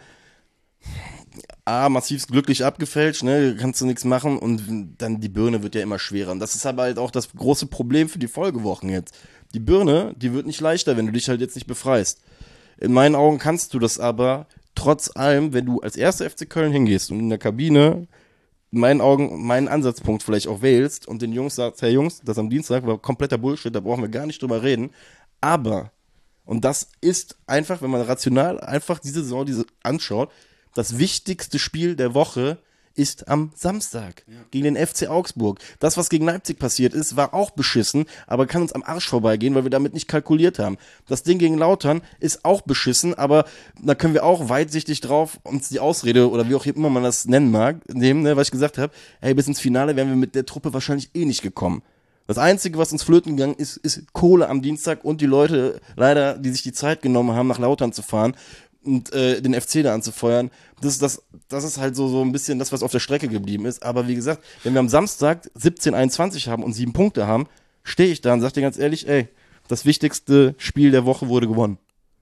A, massiv glücklich abgefälscht, ne, kannst du nichts machen, und dann die Birne wird ja immer schwerer. Und das ist aber halt auch das große Problem für die Folgewochen jetzt. Die Birne, die wird nicht leichter, wenn du dich halt jetzt nicht befreist. In meinen Augen kannst du das aber trotz allem, wenn du als erster F C Köln hingehst und in der Kabine in meinen Augen meinen Ansatzpunkt vielleicht auch wählst und den Jungs sagst, hey Jungs, das am Dienstag war kompletter Bullshit, da brauchen wir gar nicht drüber reden. Aber, und das ist einfach, wenn man rational einfach diese Saison diese anschaut, das wichtigste Spiel der Woche ist am Samstag ja. gegen den F C Augsburg. Das, was gegen Leipzig passiert ist, war auch beschissen, aber kann uns am Arsch vorbeigehen, weil wir damit nicht kalkuliert haben. Das Ding gegen Lautern ist auch beschissen, aber da können wir auch weitsichtig drauf uns die Ausrede, oder wie auch immer man das nennen mag, nehmen, ne, was ich gesagt habe, hey, bis ins Finale wären wir mit der Truppe wahrscheinlich eh nicht gekommen. Das Einzige, was uns flöten gegangen ist, ist Kohle am Dienstag und die Leute, leider, die sich die Zeit genommen haben, nach Lautern zu fahren und äh, den F C da anzufeuern. Das ist, das, das ist halt so, so ein bisschen das, was auf der Strecke geblieben ist. Aber wie gesagt, wenn wir am Samstag siebzehn einundzwanzig haben und sieben Punkte haben, stehe ich da und sag dir ganz ehrlich, ey, das wichtigste Spiel der Woche wurde gewonnen.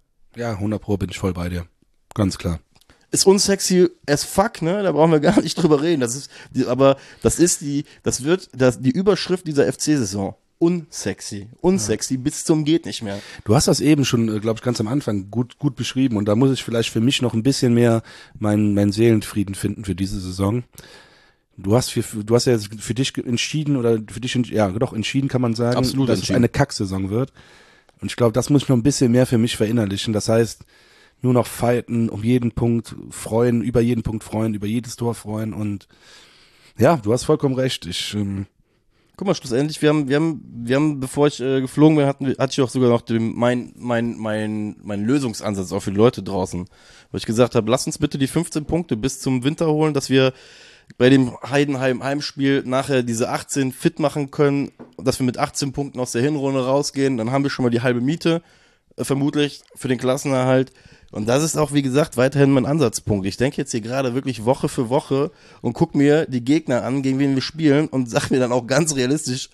Ja, hundert Pro bin ich voll bei dir. Ganz klar. Ist unsexy as fuck, ne? Da brauchen wir gar nicht drüber reden. Das ist, die, aber das ist die, das wird das, die Überschrift dieser F C-Saison. Unsexy. Unsexy ja. bis zum geht nicht mehr. Du hast das eben schon, glaube ich, ganz am Anfang gut gut beschrieben, und da muss ich vielleicht für mich noch ein bisschen mehr meinen meinen Seelenfrieden finden für diese Saison. Du hast für, du hast ja jetzt für dich entschieden, oder für dich, ja doch entschieden kann man sagen, Absolut dass es eine Kacksaison wird. Und ich glaube, das muss ich noch ein bisschen mehr für mich verinnerlichen. Das heißt, nur noch fighten, um jeden Punkt freuen, über jeden Punkt freuen, über jedes Tor freuen, und ja, du hast vollkommen recht. Ich ähm, Guck mal, schlussendlich, wir haben, wir haben, wir haben, bevor ich äh, geflogen bin, hatten, hatte ich auch sogar noch den, mein, mein, mein, mein Lösungsansatz auch für die Leute draußen. Wo ich gesagt habe, lass uns bitte die fünfzehn Punkte bis zum Winter holen, dass wir bei dem Heidenheim Heimspiel nachher diese achtzehn fit machen können, dass wir mit achtzehn Punkten aus der Hinrunde rausgehen, dann haben wir schon mal die halbe Miete, äh, vermutlich, für den Klassenerhalt. Und das ist auch, wie gesagt, weiterhin mein Ansatzpunkt. Ich denke jetzt hier gerade wirklich Woche für Woche und guck mir die Gegner an, gegen wen wir spielen, und sag mir dann auch ganz realistisch,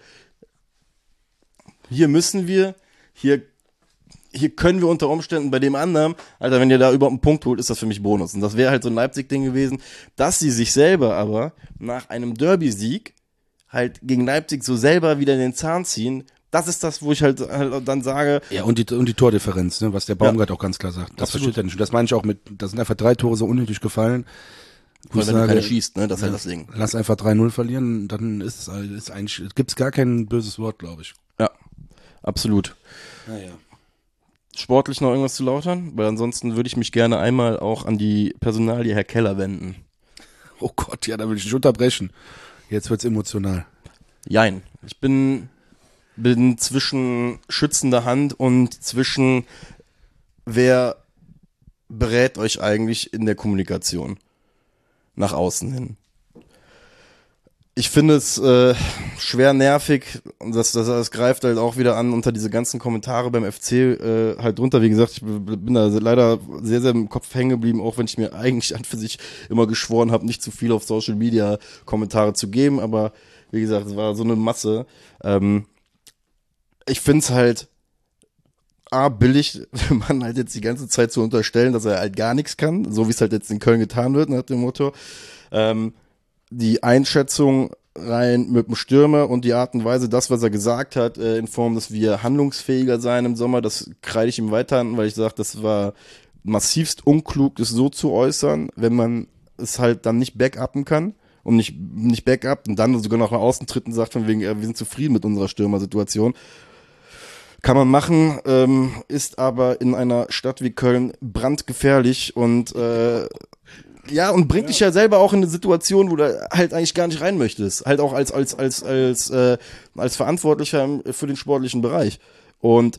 hier müssen wir, hier, hier können wir unter Umständen bei dem anderen, Alter, wenn ihr da überhaupt einen Punkt holt, ist das für mich Bonus. Und das wäre halt so ein Leipzig-Ding gewesen, dass sie sich selber aber nach einem Derby-Sieg halt gegen Leipzig so selber wieder in den Zahn ziehen. Das ist das, wo ich halt, halt dann sage. Ja, und die, und die Tordifferenz, ne, was der Baumgart ja auch ganz klar sagt. Das Absolut. versteht er nicht. Und das meine ich auch mit, da sind einfach drei Tore so unnötig gefallen. Weil wenn du keine schießt, ne, das ist ja, halt das Ding. Lass einfach drei null verlieren, dann ist es ist eigentlich, gibt's gar kein böses Wort, glaube ich. Ja, absolut. Naja. Sportlich noch irgendwas zu Lautern? Weil ansonsten würde ich mich gerne einmal auch an die Personalie Herr Keller wenden. Oh Gott, ja, da will ich nicht unterbrechen. Jetzt wird's emotional. Jein. Ich bin, bin zwischen schützender Hand und zwischen wer berät euch eigentlich in der Kommunikation nach außen hin. Ich finde es äh, schwer nervig und das, das, das greift halt auch wieder an unter diese ganzen Kommentare beim F C äh, halt drunter. Wie gesagt, ich bin da leider sehr, sehr im Kopf hängen geblieben, auch wenn ich mir eigentlich an für sich immer geschworen habe, nicht zu viel auf Social Media Kommentare zu geben. Aber wie gesagt, es war so eine Masse. Ähm, ich finde es halt A, billig, man halt jetzt die ganze Zeit zu unterstellen, dass er halt gar nichts kann, so wie es halt jetzt in Köln getan wird, nach dem Motto. Ähm, die Einschätzung rein mit dem Stürmer und die Art und Weise, das, was er gesagt hat, äh, in Form, dass wir handlungsfähiger sein im Sommer, das kreide ich ihm weiter an, weil ich sage, das war massivst unklug, das so zu äußern, wenn man es halt dann nicht backuppen kann und nicht, nicht backup und dann sogar noch nach außen tritt und sagt von wegen, äh, wir sind zufrieden mit unserer Stürmersituation. Kann man machen, ähm, ist aber in einer Stadt wie Köln brandgefährlich und äh, ja, und bringt ja. dich ja selber auch in eine Situation, wo du halt eigentlich gar nicht rein möchtest. Halt auch als, als, als, als, äh, als Verantwortlicher für den sportlichen Bereich. Und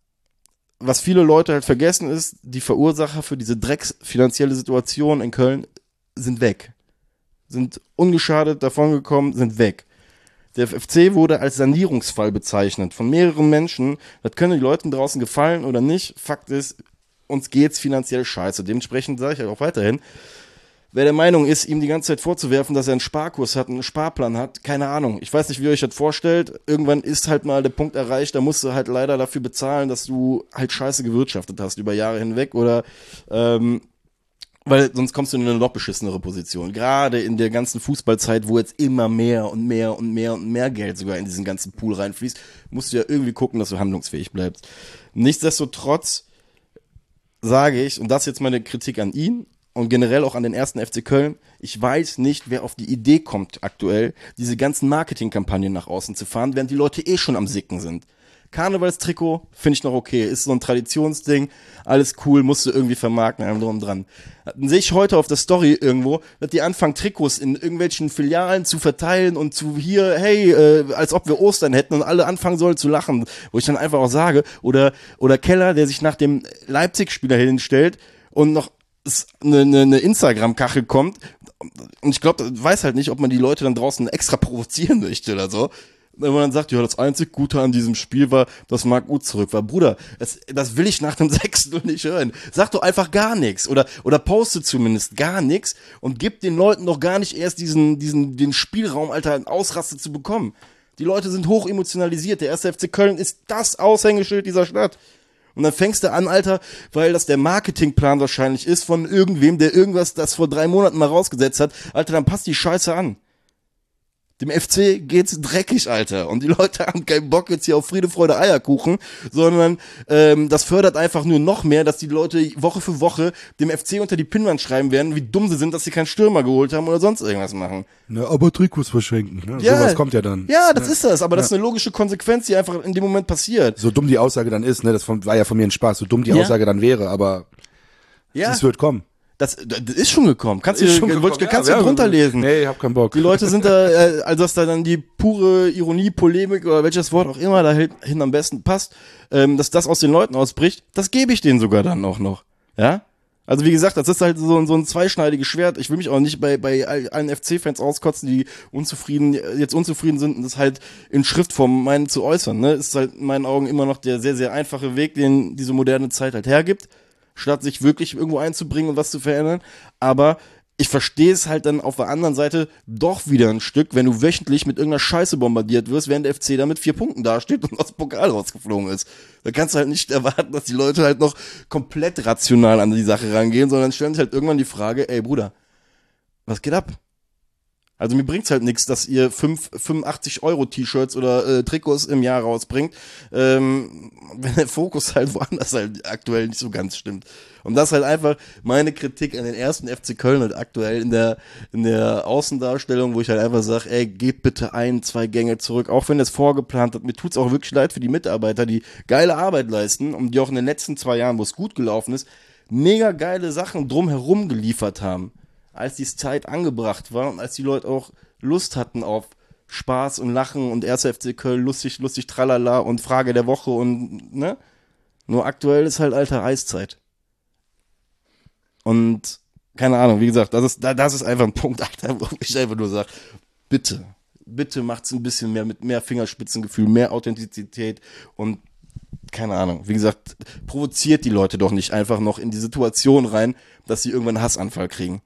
was viele Leute halt vergessen ist, die Verursacher für diese drecksfinanzielle Situation in Köln sind weg. Sind ungeschadet davongekommen, sind weg. Der F C wurde als Sanierungsfall bezeichnet von mehreren Menschen. Das können die Leuten draußen gefallen oder nicht. Fakt ist, uns geht's finanziell scheiße. Dementsprechend sage ich halt auch weiterhin, wer der Meinung ist, ihm die ganze Zeit vorzuwerfen, dass er einen Sparkurs hat, einen Sparplan hat, keine Ahnung. Ich weiß nicht, wie ihr euch das vorstellt. Irgendwann ist halt mal der Punkt erreicht, da musst du halt leider dafür bezahlen, dass du halt scheiße gewirtschaftet hast über Jahre hinweg oder ähm, weil sonst kommst du in eine noch beschissenere Position. Gerade in der ganzen Fußballzeit, wo jetzt immer mehr und mehr und mehr und mehr Geld sogar in diesen ganzen Pool reinfließt, musst du ja irgendwie gucken, dass du handlungsfähig bleibst. Nichtsdestotrotz sage ich, und das ist jetzt meine Kritik an ihn und generell auch an den ersten F C Köln, ich weiß nicht, wer auf die Idee kommt aktuell, diese ganzen Marketingkampagnen nach außen zu fahren, während die Leute eh schon am Sicken sind. Karnevalstrikot finde ich noch okay, ist so ein Traditionsding, alles cool, musst du irgendwie vermarkten, allem drum und dran. Dann sehe ich heute auf der Story irgendwo, dass die anfangen, Trikots in irgendwelchen Filialen zu verteilen und zu hier, hey, äh, als ob wir Ostern hätten und alle anfangen sollen zu lachen, wo ich dann einfach auch sage, oder oder Keller, der sich nach dem Leipzig-Spieler hinstellt und noch eine, eine, eine Instagram-Kachel kommt und ich glaube, weiß halt nicht, ob man die Leute dann draußen extra provozieren möchte oder so. Wenn man dann sagt, ja, das einzig Gute an diesem Spiel war, dass Marc Uth zurück war. Bruder, das, das will ich nach dem sechs null nicht hören. Sag doch einfach gar nichts oder oder poste zumindest gar nichts und gib den Leuten doch gar nicht erst diesen diesen den Spielraum, Alter, einen Ausraster zu bekommen. Die Leute sind hoch emotionalisiert. Der erste F C Köln ist das Aushängeschild dieser Stadt. Und dann fängst du an, Alter, weil das der Marketingplan wahrscheinlich ist von irgendwem, der irgendwas das vor drei Monaten mal rausgesetzt hat. Alter, dann passt die Scheiße an. Dem F C geht's dreckig, Alter. Und die Leute haben keinen Bock jetzt hier auf Friede, Freude, Eierkuchen, sondern ähm, das fördert einfach nur noch mehr, dass die Leute Woche für Woche dem F C unter die Pinnwand schreiben werden, wie dumm sie sind, dass sie keinen Stürmer geholt haben oder sonst irgendwas machen. Na, aber Trikots verschenken, ne? Ja, sowas kommt ja dann. Ja, das ja. ist das, aber ja. das ist eine logische Konsequenz, die einfach in dem Moment passiert. So dumm die Aussage dann ist, ne, das war ja von mir ein Spaß, so dumm die ja. Aussage dann wäre, aber ja. es wird kommen. Das, das ist schon gekommen. Kannst du schon gekommen. kannst ja, du ja, drunter lesen. Nee, ich hab keinen Bock. Die Leute sind da, äh, also dass da dann die pure Ironie, Polemik oder welches Wort auch immer da hin am besten passt, ähm, dass das aus den Leuten ausbricht, das gebe ich denen sogar dann auch noch. Ja? Also wie gesagt, das ist halt so, so ein zweischneidiges Schwert. Ich will mich auch nicht bei, bei allen F C-Fans auskotzen, die unzufrieden, jetzt unzufrieden sind und das halt in Schriftform meinen zu äußern. Ne? Ist halt in meinen Augen immer noch der sehr, sehr einfache Weg, den diese moderne Zeit halt hergibt, statt sich wirklich irgendwo einzubringen und was zu verändern. Aber ich verstehe es halt dann auf der anderen Seite doch wieder ein Stück, wenn du wöchentlich mit irgendeiner Scheiße bombardiert wirst, während der F C da mit vier Punkten dasteht und aus dem Pokal rausgeflogen ist. Da kannst du halt nicht erwarten, dass die Leute halt noch komplett rational an die Sache rangehen, sondern stellen sich halt irgendwann die Frage, ey Bruder, was geht ab? Also mir bringt's halt nichts, dass ihr fünf, fünfundachtzig Euro T-Shirts oder äh, Trikots im Jahr rausbringt, ähm, wenn der Fokus halt woanders halt aktuell nicht so ganz stimmt. Und das ist halt einfach meine Kritik an den ersten F C Köln halt aktuell in der in der Außendarstellung, wo ich halt einfach sage, ey, geht bitte ein, zwei Gänge zurück, auch wenn das vorgeplant hat. Mir tut's auch wirklich leid für die Mitarbeiter, die geile Arbeit leisten und die auch in den letzten zwei Jahren, wo es gut gelaufen ist, mega geile Sachen drumherum geliefert haben, als die Zeit angebracht war und als die Leute auch Lust hatten auf Spaß und Lachen und erster F C Köln, lustig, lustig, tralala und Frage der Woche und, ne? Nur aktuell ist halt alter Eiszeit. Und, keine Ahnung, wie gesagt, das ist, das ist einfach ein Punkt, Alter, wo ich einfach nur sage, bitte, bitte macht's ein bisschen mehr mit mehr Fingerspitzengefühl, mehr Authentizität und keine Ahnung, wie gesagt, provoziert die Leute doch nicht einfach noch in die Situation rein, dass sie irgendwann einen Hassanfall kriegen.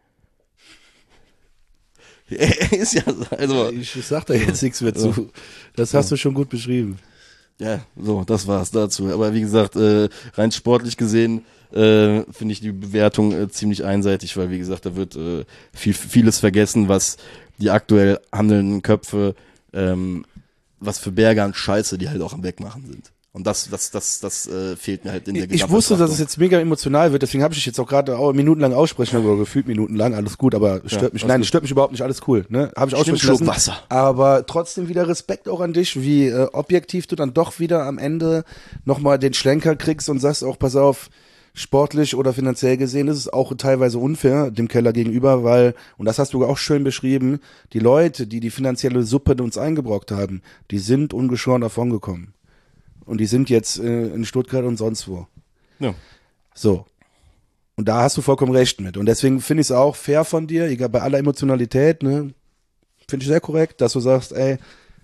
Ist ja, also. Ich, ich sag da jetzt nichts mehr zu. Das hast du schon gut beschrieben. Ja, so, das war's dazu. Aber wie gesagt, äh, rein sportlich gesehen äh, finde ich die Bewertung äh, ziemlich einseitig, weil wie gesagt, da wird äh, viel, vieles vergessen, was die aktuell handelnden Köpfe, ähm, was für Berge an Scheiße, die halt auch am Wegmachen sind. Und das, das, das, das äh, fehlt mir halt in der Ich wusste, dass es jetzt mega emotional wird, deswegen habe ich dich jetzt auch gerade auch minutenlang aussprechen, oder gefühlt minutenlang, alles gut, aber stört Ja, mich, nein, gut. stört mich überhaupt nicht, alles cool, ne? Habe ich aussprechen Schluck lassen. Wasser. Aber trotzdem wieder Respekt auch an dich, wie äh, objektiv du dann doch wieder am Ende nochmal den Schlenker kriegst und sagst auch, pass auf, sportlich oder finanziell gesehen ist es auch teilweise unfair dem Keller gegenüber, weil, und das hast du auch schön beschrieben, die Leute, die die finanzielle Suppe uns eingebrockt haben, die sind ungeschoren davongekommen. Und die sind jetzt äh, in Stuttgart und sonst wo. Ja. So. Und da hast du vollkommen recht mit. Und deswegen finde ich es auch fair von dir, egal bei aller Emotionalität, ne, finde ich sehr korrekt, dass du sagst, ey,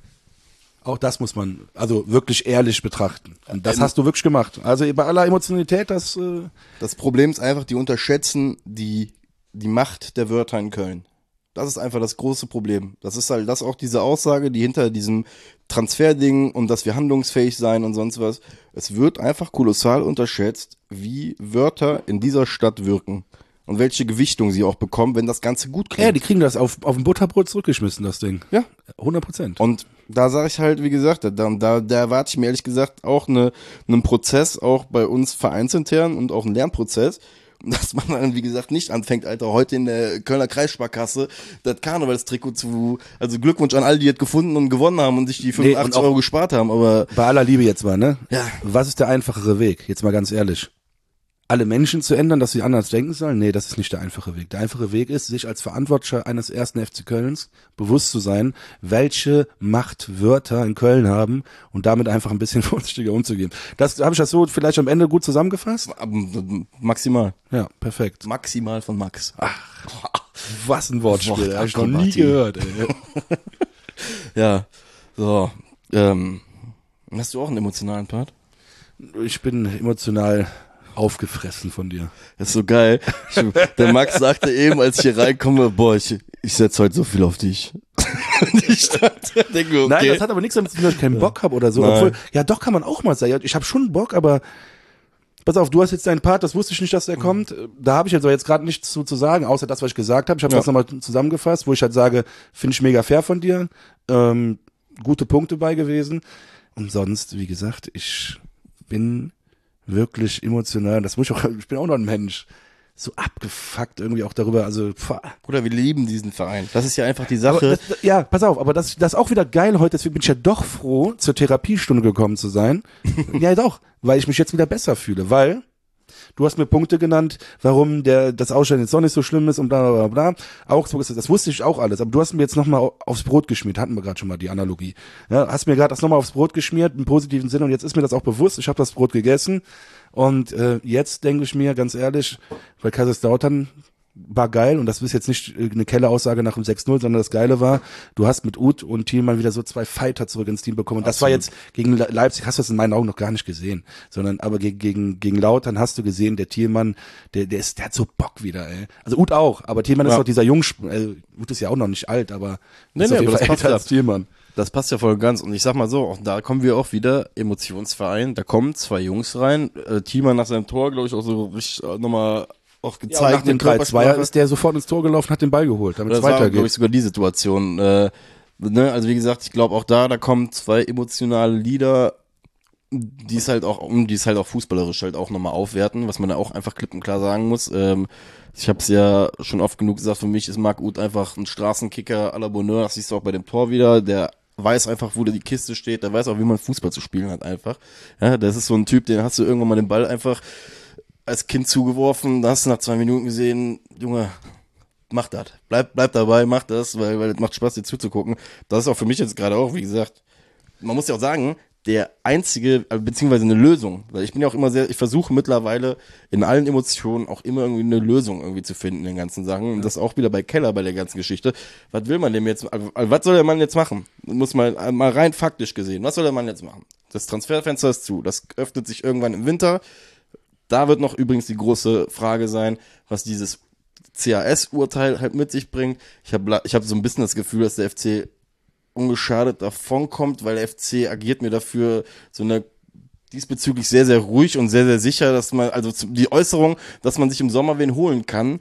auch das muss man also wirklich ehrlich betrachten. Und das Ähm, hast du wirklich gemacht. Also bei aller Emotionalität, das äh, Das Problem ist einfach, die unterschätzen die, die Macht der Wörter in Köln. Das ist einfach das große Problem. Das ist halt, das ist auch diese Aussage, die hinter diesem Transferding und dass wir handlungsfähig sein und sonst was. Es wird einfach kolossal unterschätzt, wie Wörter in dieser Stadt wirken. Und welche Gewichtung sie auch bekommen, wenn das Ganze gut klingt. ja, die kriegen das auf, auf ein Butterbrot zurückgeschmissen, das Ding. Ja. hundert Prozent. Und da sage ich halt, wie gesagt, da, da, da erwarte ich mir ehrlich gesagt auch eine, einen Prozess, auch bei uns vereinsintern und auch einen Lernprozess, dass man dann, wie gesagt, nicht anfängt, Alter, heute in der Kölner Kreissparkasse das Karnevalstrikot zu, also Glückwunsch an alle, die das gefunden und gewonnen haben und sich die fünfundachtzig auch- Euro gespart haben, aber Bei aller Liebe jetzt mal, ne? Ja. Was ist der einfachere Weg? Jetzt mal ganz ehrlich. Alle Menschen zu ändern, dass sie anders denken sollen? Nee, das ist nicht der einfache Weg. Der einfache Weg ist, sich als Verantwortlicher eines ersten F C Kölns bewusst zu sein, welche Macht Wörter in Köln haben und damit einfach ein bisschen vorsichtiger umzugehen. Das habe ich das so vielleicht am Ende gut zusammengefasst? ähm, maximal. Ja, perfekt. Maximal von Max. Was ein Wortspiel, habe ich noch nie Wortakrobatie. gehört. Ey. Ja, so. Ähm, hast du auch einen emotionalen Part? Ich bin emotional aufgefressen von dir. Das ist so geil. Ich, der Max sagte eben, als ich hier reinkomme, boah, ich, ich setze heute so viel auf dich. Und ich dachte, denke mir, okay. Nein, das hat aber nichts damit zu tun, dass ich keinen Bock habe oder so. Nein. Obwohl, ja doch kann man auch mal sagen, ja, ich habe schon Bock, aber pass auf, du hast jetzt deinen Part, das wusste ich nicht, dass der kommt. Da habe ich jetzt, jetzt gerade nichts zu, zu sagen, außer das, was ich gesagt habe. Ich habe Ja. das nochmal zusammengefasst, wo ich halt sage, finde ich mega fair von dir. Ähm, gute Punkte bei gewesen. Und sonst, wie gesagt, ich bin wirklich emotional. Das muss ich auch, ich bin auch noch ein Mensch. So abgefuckt irgendwie auch darüber, also pff. Bruder, wir lieben diesen Verein. Das ist ja einfach die Aber Sache. das, ja, pass auf, aber das, das ist auch wieder geil heute, deswegen bin ich ja doch froh, zur Therapiestunde gekommen zu sein. Ja, doch, weil ich mich jetzt wieder besser fühle, weil du hast mir Punkte genannt, warum der das Ausscheiden jetzt doch nicht so schlimm ist und bla bla bla bla. Augsburg ist das, das wusste ich auch alles, aber du hast mir jetzt nochmal aufs Brot geschmiert, hatten wir gerade schon mal die Analogie. Ja, hast mir gerade das nochmal aufs Brot geschmiert, im positiven Sinne, und jetzt ist mir das auch bewusst, ich habe das Brot gegessen und äh, jetzt denke ich mir, ganz ehrlich, weil Kaiserslautern war geil, und das ist jetzt nicht eine Kelleraussage nach dem sechs null, sondern das Geile war, du hast mit Uth und Thielmann wieder so zwei Fighter zurück ins Team bekommen. Und das war jetzt gegen Le- Leipzig, hast du das in meinen Augen noch gar nicht gesehen, sondern aber gegen, gegen, gegen Lautern hast du gesehen, der Thielmann, der, der ist, der hat so Bock wieder, ey. Also Uth auch, aber Thielmann Ja. ist doch dieser Jungsp, äh, Uth ist ja auch noch nicht alt, aber Nee, ist nee, auf jeden aber Fall das passt älter ja. als Thielmann. Das passt ja voll und ganz. Und ich sag mal so, auch da kommen wir auch wieder, Emotionsverein, da kommen zwei Jungs rein. Äh, Thielmann nach seinem Tor, glaube ich, auch so richtig äh, nochmal auch Ja, gezeigt. nach dem in drei zwei Körpersprache. ist der sofort ins Tor gelaufen, hat den Ball geholt, damit es Das war, glaube weitergeht. ich, sogar die Situation. Äh, ne? Also wie gesagt, ich glaube auch da, da kommen zwei emotionale Lieder, die es halt auch, die es halt auch fußballerisch halt auch nochmal aufwerten, was man da auch einfach klipp und klar sagen muss. Ähm, ich habe es ja schon oft genug gesagt, für mich ist Marc Uth einfach ein Straßenkicker à la Bonheur. Das siehst du auch bei dem Tor wieder. Der weiß einfach, wo da die Kiste steht. Der weiß auch, wie man Fußball zu spielen hat einfach. Ja, das ist so ein Typ, den hast du irgendwann mal den Ball einfach als Kind zugeworfen. Da hast du nach zwei Minuten gesehen, Junge, mach das. Bleib, bleib dabei, mach das, weil, weil es macht Spaß, dir zuzugucken. Das ist auch für mich jetzt gerade auch, wie gesagt, man muss ja auch sagen, der einzige, äh, beziehungsweise eine Lösung, weil ich bin ja auch immer sehr, ich versuche mittlerweile in allen Emotionen auch immer irgendwie eine Lösung irgendwie zu finden in den ganzen Sachen und das auch wieder bei Keller bei der ganzen Geschichte. Was will man dem jetzt, also, was soll der Mann jetzt machen? Muss mal, mal rein faktisch gesehen, was soll der Mann jetzt machen? Das Transferfenster ist zu, das öffnet sich irgendwann im Winter. Da wird noch übrigens die große Frage sein, was dieses C A S-Urteil halt mit sich bringt. Ich habe ich hab so ein bisschen das Gefühl, dass der F C ungeschadet davonkommt, weil der F C agiert mir dafür so eine diesbezüglich sehr, sehr ruhig und sehr, sehr sicher, dass man, also die Äußerung, dass man sich im Sommer wen holen kann,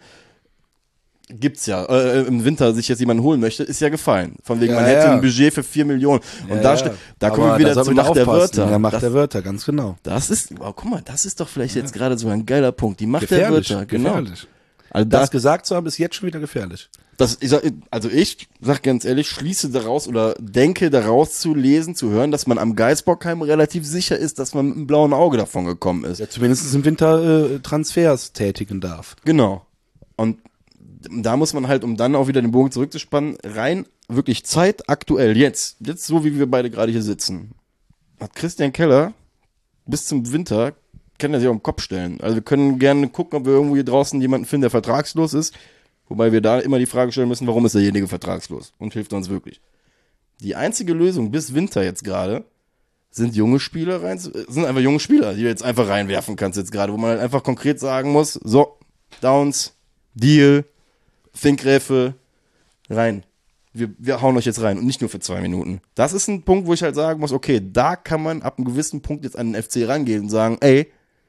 gibt's ja, äh, im Winter sich jetzt jemanden holen möchte, ist ja gefallen. Von wegen, ja, man hätte ja. ein Budget für vier Millionen. Und Ja, da, ja. ste- da Aber kommen wir wieder da zu soll man Macht der aufpassen. Wörter. Ja, Macht das, der Wörter, ganz genau. das ist, oh, guck mal, das ist doch vielleicht jetzt gerade so ein geiler Punkt. Die Macht Gefährlich, der Wörter, genau. gefährlich. Also Das das, gesagt zu haben, ist jetzt schon wieder gefährlich. das, ich sag, also ich sag ganz ehrlich, schließe daraus oder denke daraus zu lesen, zu hören, dass man am Geisbockheim relativ sicher ist, dass man mit einem blauen Auge davon gekommen ist. Ja, zumindest im Winter äh, Transfers tätigen darf. Genau. Und da muss man halt, um dann auch wieder den Bogen zurückzuspannen, rein wirklich Zeit aktuell, jetzt, jetzt so wie wir beide gerade hier sitzen, hat Christian Keller bis zum Winter, kann er sich auf den Kopf stellen. Also wir können gerne gucken, ob wir irgendwo hier draußen jemanden finden, der vertragslos ist, wobei wir da immer die Frage stellen müssen, warum ist derjenige vertragslos und hilft uns wirklich. Die einzige Lösung bis Winter jetzt gerade sind junge Spieler rein, sind einfach junge Spieler, die du jetzt einfach reinwerfen kannst jetzt gerade, wo man halt einfach konkret sagen muss, so, Downs, Deal, Finkgräfe, rein. Wir, wir hauen euch jetzt rein und nicht nur für zwei Minuten. Das ist ein Punkt, wo ich halt sagen muss, okay, da kann man ab einem gewissen Punkt jetzt an den F C rangehen und sagen, ey,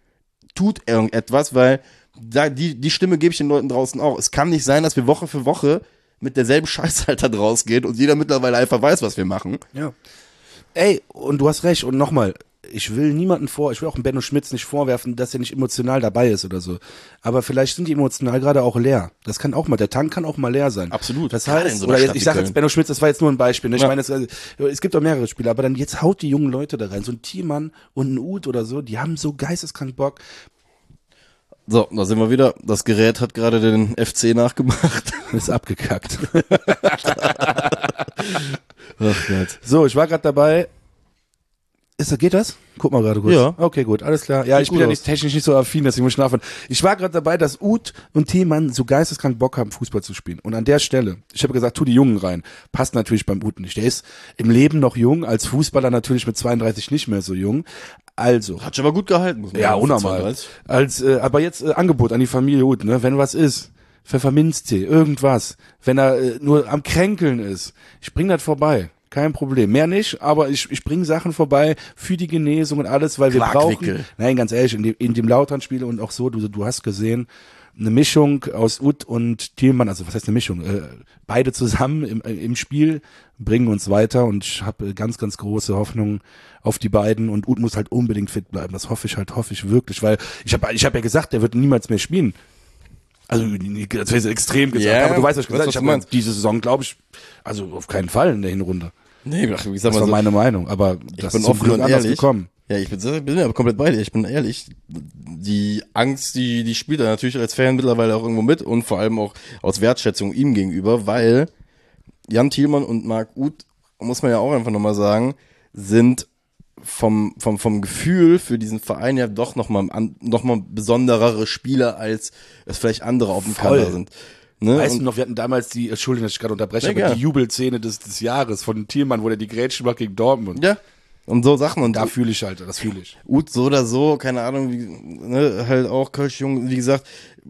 tut irgendetwas, weil da die, die Stimme gebe ich den Leuten draußen auch. Es kann nicht sein, dass wir Woche für Woche mit derselben Scheiße halt da rausgehen und jeder mittlerweile einfach weiß, was wir machen. Ja. Ey, und du hast recht. Und nochmal, ich will niemanden vor, ich will auch dem Benno Schmitz nicht vorwerfen, dass er nicht emotional dabei ist oder so. Aber vielleicht sind die emotional gerade auch leer. Das kann auch mal, der Tank kann auch mal leer sein. Absolut. Das Gerade in heißt, so einer oder jetzt, Stadt ich wie sag Köln. jetzt Benno Schmitz, das war jetzt nur ein Beispiel. Ne? Ich Ja. meine, es, es gibt auch mehrere Spieler, aber dann jetzt haut die jungen Leute da rein. So ein Thiemann und ein Uth oder so, die haben so geisteskrank Bock. So, da sind wir wieder. Das Gerät hat gerade den F C nachgemacht. Ist abgekackt. Ach Gott. So, ich war gerade dabei. Ist, geht das? Guck mal gerade kurz. Ja. Okay, gut, alles klar. Ja, Sieht ich bin gut ja aus. nicht technisch nicht so affin, dass ich muss schlafen. Ich war gerade dabei, dass Uth und Thiemann so geisteskrank Bock haben, Fußball zu spielen. Und an der Stelle, ich habe gesagt, tu die Jungen rein. Passt natürlich beim Uth nicht. Der ist im Leben noch jung, als Fußballer natürlich mit zweiunddreißig nicht mehr so jung. Also. Hat schon aber gut gehalten. Muss man Ja, sagen, für unnormal. zweiunddreißig. Als, äh, aber jetzt äh, Angebot an die Familie Uth, ne? Wenn was ist, Pfefferminztee, irgendwas. Wenn er äh, nur am Kränkeln ist, ich bring das vorbei. Kein Problem. Mehr nicht, aber ich, ich bringe Sachen vorbei für die Genesung und alles, weil wir Quarkwickel. brauchen, nein, ganz ehrlich, in dem, in dem Lautern-Spiel und auch so, du, du hast gesehen, eine Mischung aus Uth und Thielmann, also was heißt eine Mischung? Äh, beide zusammen im, im Spiel bringen uns weiter und ich habe ganz, ganz große Hoffnung auf die beiden und Uth muss halt unbedingt fit bleiben. Das hoffe ich halt, hoffe ich wirklich, weil ich habe ich hab ja gesagt, der wird niemals mehr spielen. Also, das wäre extrem gesagt, Ja, aber du weißt, was ich weißt, gesagt was ich du habe meinst. diese Saison, glaube ich, also auf keinen Fall in der Hinrunde. Nee, ach, ich sag Das mal war so, meine Meinung, aber das bin ist zum offen Glück und anders ehrlich. gekommen. Ja, ich bin, bin ja komplett bei dir. Ich bin ehrlich, die Angst, die, die spielt er natürlich als Fan mittlerweile auch irgendwo mit und vor allem auch aus Wertschätzung ihm gegenüber, weil Jan Thielmann und Marc Uth, muss man ja auch einfach nochmal sagen, sind vom, vom, vom Gefühl für diesen Verein ja doch nochmal noch mal besonderere Spieler, als es vielleicht andere auf dem Voll. Kader sind. Ne? Weißt Und- du noch, wir hatten damals die, Entschuldigung, dass ich gerade unterbreche, Ja, aber gerne. die Jubelszene des, des Jahres von Thielmann, wo der die Grätschen macht gegen Dortmund. ja, und so Sachen. Und Da fühle ich halt, das fühle ich. Uth so oder so, keine Ahnung, wie, ne, halt auch Kölsch-Jung, wie gesagt,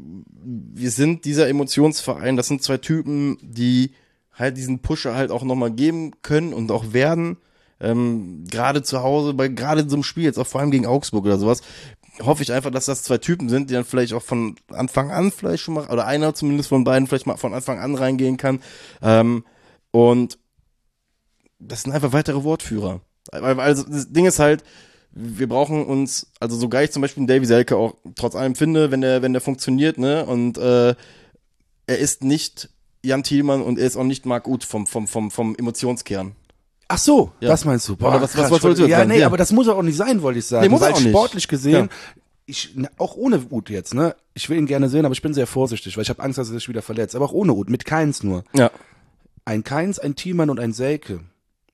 wir sind dieser Emotionsverein, das sind zwei Typen, die halt diesen Pusher halt auch nochmal geben können und auch werden, ähm, gerade zu Hause, bei gerade in so einem Spiel, jetzt auch vor allem gegen Augsburg oder sowas, hoffe ich einfach, dass das zwei Typen sind, die dann vielleicht auch von Anfang an vielleicht schon mal, oder einer zumindest von beiden vielleicht mal von Anfang an reingehen kann, ähm, und das sind einfach weitere Wortführer. Also das Ding ist halt, wir brauchen uns, also so geil ich zum Beispiel einen Davy Selke auch trotz allem finde, wenn der, wenn der funktioniert, ne, und äh, er ist nicht Jan Thielmann und er ist auch nicht Marc Uth vom, vom, vom, vom Emotionskern. Ach so, Ja. das meinst du. Oder was- was krass, wolltest du jetzt Ja, sagen? nee, Ja. aber das muss auch nicht sein, wollte ich sagen. Nee, muss weil auch nicht. sportlich gesehen, Ja. ich, na, auch ohne Uth jetzt, ne, ich will ihn gerne sehen, aber ich bin sehr vorsichtig, weil ich habe Angst, dass er sich wieder verletzt. Aber auch ohne Uth, mit Keins nur. Ja. Ein Keins, ein Thielmann und ein Selke.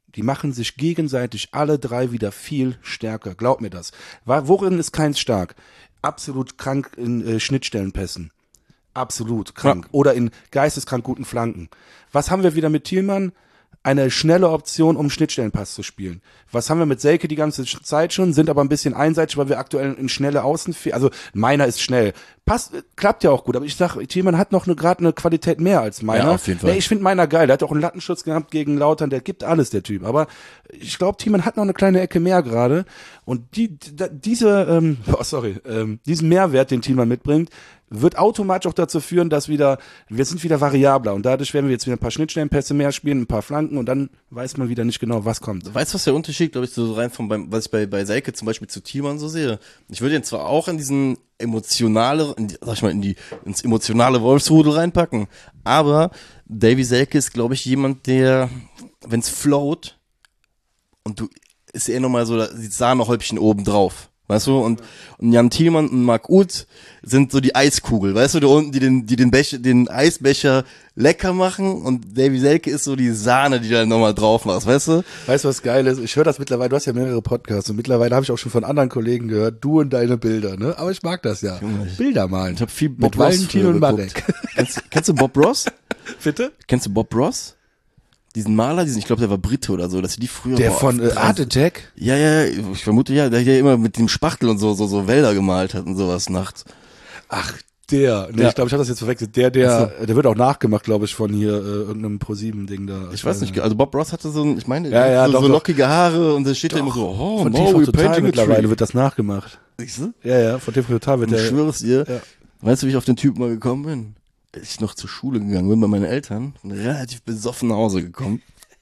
Die machen sich gegenseitig alle drei wieder viel stärker. Glaub mir das. Worin ist Keins stark? Absolut krank in äh, Schnittstellenpässen. Absolut krank. Ja. Oder in geisteskrank guten Flanken. Was haben wir wieder mit Thielmann? Eine schnelle Option, um Schnittstellenpass zu spielen. Was haben wir mit Selke die ganze Zeit schon, sind aber ein bisschen einseitig, weil wir aktuell in schnelle Außen, also meiner ist schnell. Passt, klappt ja auch gut, aber ich sag, Thielmann hat noch eine, gerade eine Qualität mehr als meiner. Ja, auf jeden Fall. Nee, ich finde meiner geil, der hat auch einen Lattenschutz gehabt gegen Lautern, der gibt alles, der Typ. Aber ich glaube, Thielmann hat noch eine kleine Ecke mehr gerade. Und die, die diese, ähm, oh, sorry, ähm, diesen Mehrwert, den Thielmann mitbringt, wird automatisch auch dazu führen, dass wieder, wir sind wieder variabler und dadurch werden wir jetzt wieder ein paar Schnittstellenpässe mehr spielen, ein paar Flanken und dann weiß man wieder nicht genau, was kommt. Weißt du, was der Unterschied, glaube ich, so rein von beim, was ich bei, bei Selke zum Beispiel zu Thielmann so sehe? Ich würde ihn zwar auch in diesen emotionale, in die, sag ich mal, in die, ins emotionale Wolfsrudel reinpacken, aber Davy Selke ist, glaube ich, jemand, der, wenn es float und du, ist eher nochmal so die Sahnehäubchen oben drauf. Weißt du, und, und Jan Thielmann und Marc Uth sind so die Eiskugel, weißt du, da unten, die den, die den Becher, den Eisbecher lecker machen und Davy Selke ist so die Sahne, die du dann nochmal drauf machst, weißt du? Weißt du, was geil ist? Ich höre das mittlerweile, du hast ja mehrere Podcasts und mittlerweile habe ich auch schon von anderen Kollegen gehört, du und deine Bilder, ne? Aber ich mag das ja. Junge, Bilder malen. Ich habe viel Bob Mit Ross Valentin und Marek. Kennst, kennst du Bob Ross? Bitte? Kennst du Bob Ross? Diesen Maler, diesen, ich glaube, der war Brite oder so, dass sie die früher Der boah, von äh, Art Attack? Ja, ja, ich vermute ja, der hier immer mit dem Spachtel und so, so, so Wälder gemalt hat und sowas nachts. Ach, der. Nee, Ja. ich glaube, ich habe das jetzt verwechselt. Der, der, so. Der wird auch nachgemacht, glaube ich, von hier äh, irgendeinem Pro sieben Ding da. Ich, ich weiß nicht, also Bob Ross hatte so ein, ich meine, ja, ja, so, doch, so doch. lockige Haare und da steht da immer so, oh, von no, T V we Total painting a mittlerweile tree. wird das nachgemacht. Siehst du? Ja, ja, von T V Total wird Ich der. schwöre es dir. Ja. Weißt du, wie ich auf den Typen mal gekommen bin? Als ich noch zur Schule gegangen bin bei meinen Eltern, bin relativ besoffen nach Hause gekommen.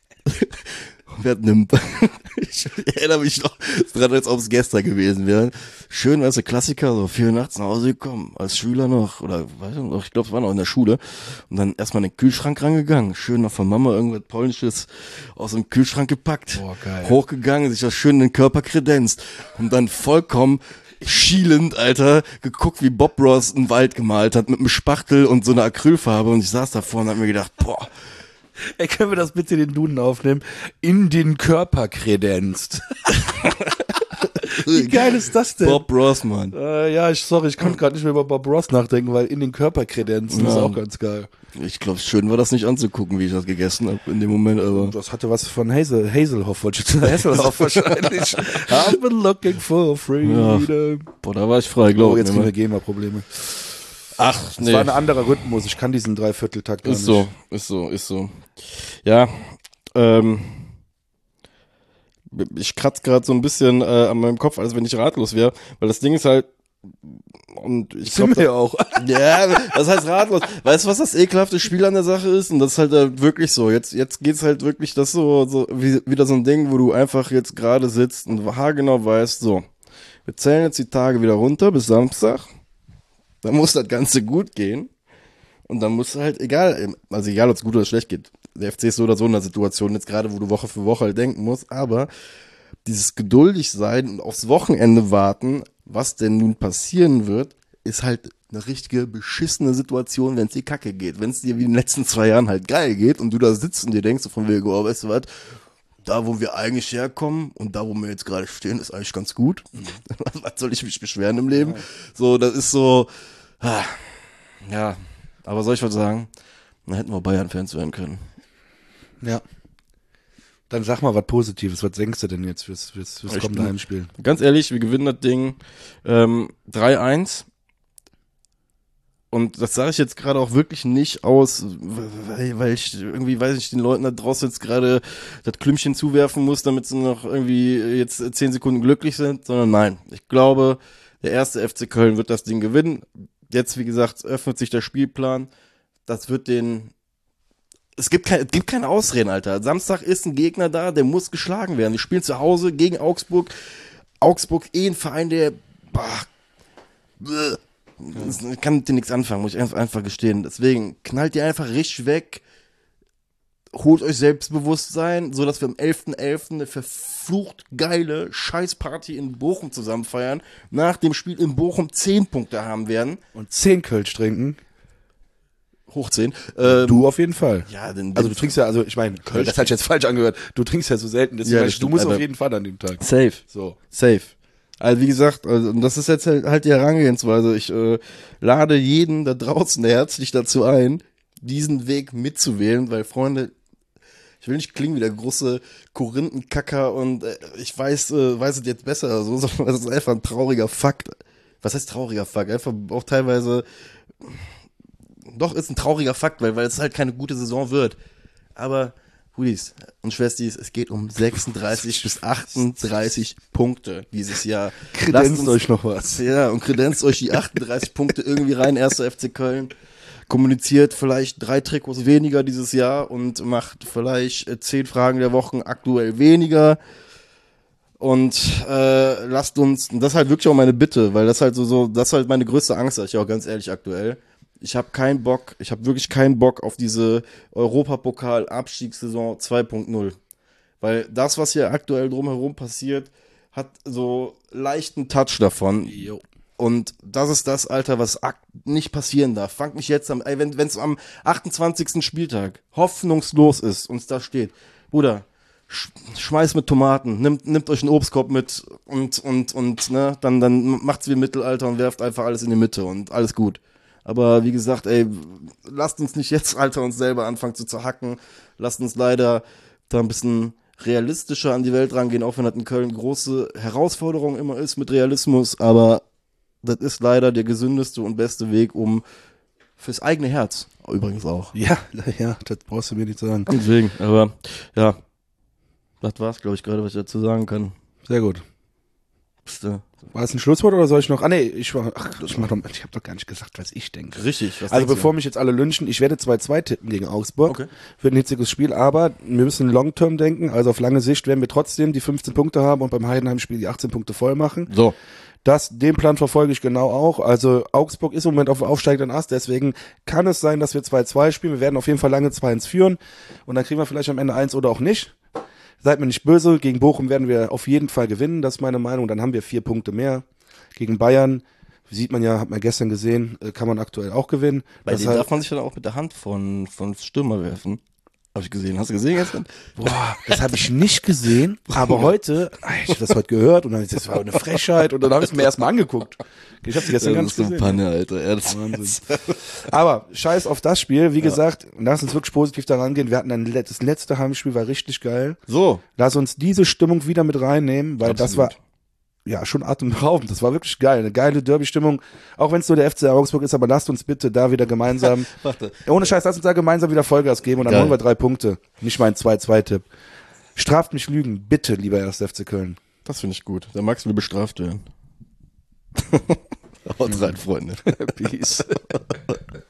Und wir hatten einen, ich erinnere mich noch dran, als ob es gestern gewesen wäre. Schön, weißt du, Klassiker, so vier Uhr nachts nach Hause gekommen, als Schüler noch, oder weiß ich noch, ich glaube, es war noch in der Schule. Und dann erstmal in den Kühlschrank rangegangen, schön noch von Mama irgendwas Polnisches aus dem Kühlschrank gepackt, Boah, geil. hochgegangen, sich das schön in den Körper kredenzt und dann vollkommen schielend, Alter, geguckt, wie Bob Ross einen Wald gemalt hat mit einem Spachtel und so einer Acrylfarbe und ich saß davor und hab mir gedacht, boah, Ey, können wir das bitte den Duden aufnehmen? In den Körper kredenzt. Wie geil ist das denn? Bob Ross, Mann. Äh, ja, ich, sorry, ich konnte gerade nicht mehr über Bob Ross nachdenken, weil in den Körper kredenzen Ja. ist auch ganz geil. Ich glaube, schön war das nicht anzugucken, wie ich das gegessen habe in dem Moment, aber Das hatte was von Hazel, Hazelhoff, wollte ich sagen. Hazelhoff wahrscheinlich. I've been looking for freedom. boah, da war ich frei, Oh, glaube ich. jetzt kriegen wir GEMA-Probleme. Ach, Es nee. war ein anderer Rhythmus, ich kann diesen Dreivierteltakt gar Ist nicht. so, ist so, ist so. Ja, ähm, ich kratze gerade so ein bisschen äh, an meinem Kopf, als wenn ich ratlos wäre, weil das Ding ist halt, und ich Sind glaube, wir auch. ja, das heißt ratlos. Weißt du, was das ekelhafte Spiel an der Sache ist? Und das ist halt äh, wirklich so. Jetzt, jetzt geht's halt wirklich das so, so wie, wieder so ein Ding, wo du einfach jetzt gerade sitzt und haargenau weißt, so, wir zählen jetzt die Tage wieder runter bis Samstag. Dann muss das Ganze gut gehen. Und dann muss halt, egal, also egal, ob es gut oder schlecht geht. Der F C ist so oder so in der Situation, jetzt gerade, wo du Woche für Woche halt denken musst, aber dieses geduldig sein und aufs Wochenende warten, was denn nun passieren wird, ist halt eine richtige beschissene Situation, wenn es dir kacke geht. Wenn es dir wie in den letzten zwei Jahren halt geil geht und du da sitzt und dir denkst, so von wegen, oh, weißt du was, da wo wir eigentlich herkommen und da wo wir jetzt gerade stehen, ist eigentlich ganz gut. Mhm. Was soll ich mich beschweren im Leben? Ja. So, das ist so, ah, ja, aber soll ich was sagen? Dann hätten wir Bayern-Fans werden können. Ja. Dann sag mal was Positives. Was denkst du denn jetzt fürs, fürs, fürs kommende Heimspiel? Ganz ehrlich, wir gewinnen das Ding ähm, drei eins. Und das sage ich jetzt gerade auch wirklich nicht aus, weil, weil ich irgendwie, weiß ich, den Leuten da draußen jetzt gerade das Klümpchen zuwerfen muss, damit sie noch irgendwie jetzt zehn Sekunden glücklich sind, sondern nein. Ich glaube, der erste F C Köln wird das Ding gewinnen. Jetzt, wie gesagt, öffnet sich der Spielplan. Das wird den... Es gibt, kein, es gibt keine Ausreden, Alter. Samstag ist ein Gegner da, der muss geschlagen werden. Wir spielen zu Hause gegen Augsburg. Augsburg eh ein Verein, der... Bah, bleh, ich kann mit dir nichts anfangen, muss ich einfach gestehen. Deswegen knallt ihr einfach richtig weg. Holt euch Selbstbewusstsein, so dass wir am elften elften eine verflucht geile Scheißparty in Bochum zusammen feiern. Nach dem Spiel in Bochum zehn Punkte haben werden. Und zehn Kölsch trinken. hochziehen. Ähm, Du auf jeden Fall. Ja, denn, Also du trinkst ja, also ich meine, das hat ich jetzt falsch angehört. Du trinkst ja so selten, deswegen Ja, meine das ich, du stimmt, musst aber- auf jeden Fall an dem Tag. Safe. So. Safe. Also wie gesagt, also, und das ist jetzt halt, halt die Herangehensweise. Ich äh, lade jeden da draußen herzlich dazu ein, diesen Weg mitzuwählen, weil Freunde, ich will nicht klingen wie der große Korinthenkacker und äh, ich weiß, äh, weiß es jetzt besser oder so, sondern das ist einfach ein trauriger Fakt. Was heißt trauriger Fakt? Einfach auch teilweise, doch ist ein trauriger Fakt, weil, weil es halt keine gute Saison wird. Aber Hudis und Schwestis, es geht um sechsunddreißig bis achtunddreißig Punkte dieses Jahr. Lasst Kredenzt uns- euch noch was. Ja, und kredenzt euch die achtunddreißig Punkte irgendwie rein, erster F C Köln. Kommuniziert vielleicht drei Trikots weniger dieses Jahr und macht vielleicht äh, zehn Fragen der Wochen aktuell weniger. Und äh, lasst uns, und das ist halt wirklich auch meine Bitte, weil das halt so, so das ist halt meine größte Angst, sag ich auch ganz ehrlich aktuell. Ich habe keinen Bock, ich habe wirklich keinen Bock auf diese Europapokal-Abstiegssaison zwei Punkt null. Weil das, was hier aktuell drumherum passiert, hat so leichten Touch davon. Jo. Und das ist das, Alter, was ak- nicht passieren darf. Fangt nicht jetzt an, ey, wenn es am achtundzwanzigsten Spieltag hoffnungslos ist und es da steht, Bruder, sch schmeiß mit Tomaten, nimmt, nimmt euch einen Obstkorb mit und, und, und, ne, dann, dann macht's wie im Mittelalter und werft einfach alles in die Mitte und alles gut. Aber wie gesagt, ey, lasst uns nicht jetzt, Alter, uns selber anfangen zu zerhacken. Lasst uns leider da ein bisschen realistischer an die Welt rangehen, auch wenn das in Köln große Herausforderung immer ist mit Realismus, aber das ist leider der gesündeste und beste Weg, um fürs eigene Herz übrigens auch. Ja, ja, das brauchst du mir nicht sagen. Deswegen, aber ja, das war's, glaube ich, gerade, was ich dazu sagen kann. Sehr gut. Bist du War es ein Schlusswort oder soll ich noch? Ah nee, ich war, ach, ich, mach doch, ich habe doch gar nicht gesagt, was ich denke. richtig? Was Also denkst bevor mich jetzt alle lynchen, ich werde zwei zwei tippen gegen Augsburg. Okay. Wird ein hitziges Spiel, aber wir müssen Long-Term denken, also auf lange Sicht werden wir trotzdem die fünfzehn Punkte haben und beim Heidenheim-Spiel die achtzehn Punkte voll machen. du? So. Das, den Plan verfolge ich genau auch. Also Augsburg ist im Moment auf dem aufsteigenden Ast, deswegen kann es sein, dass wir zwei zwei spielen. Wir werden auf jeden Fall lange zwei eins führen und dann kriegen wir vielleicht am Ende eins oder auch nicht. Seid mir nicht böse, gegen Bochum werden wir auf jeden Fall gewinnen, das ist meine Meinung. Dann haben wir vier Punkte mehr. Gegen Bayern, sieht man ja, hat man gestern gesehen, äh, kann man aktuell auch gewinnen. Bei Das denen heißt- darf man sich dann auch mit der Hand von, von Stürmer werfen. Hab ich gesehen. Hast du gesehen gestern? Boah, das habe ich nicht gesehen, aber heute, ich habe das heute gehört und dann das war eine Frechheit und dann habe ich es mir erstmal angeguckt. Ich habe es gestern Ja, ganz das ist eine gesehen. Panne, Alter. Ja, das Wahnsinn. Aber scheiß auf das Spiel, wie gesagt, lass uns wirklich positiv daran gehen. Wir hatten ein let- das letzte Heimspiel war richtig geil. So. Lass uns diese Stimmung wieder mit reinnehmen, weil das war Absolut. ja schon atemberaubend. Das war wirklich geil, eine geile Derby-Stimmung. Auch wenn es nur der F C Augsburg ist, aber lasst uns bitte da wieder gemeinsam, Warte. ohne Scheiß, lasst uns da gemeinsam wieder Vollgas geben und dann Geil. holen wir drei Punkte. Nicht mein zwei zwei Tipp. Straft mich Lügen, bitte, lieber erster F C Köln. Das finde ich gut. Der Max will bestraft werden. Haut rein, Freunde. Peace.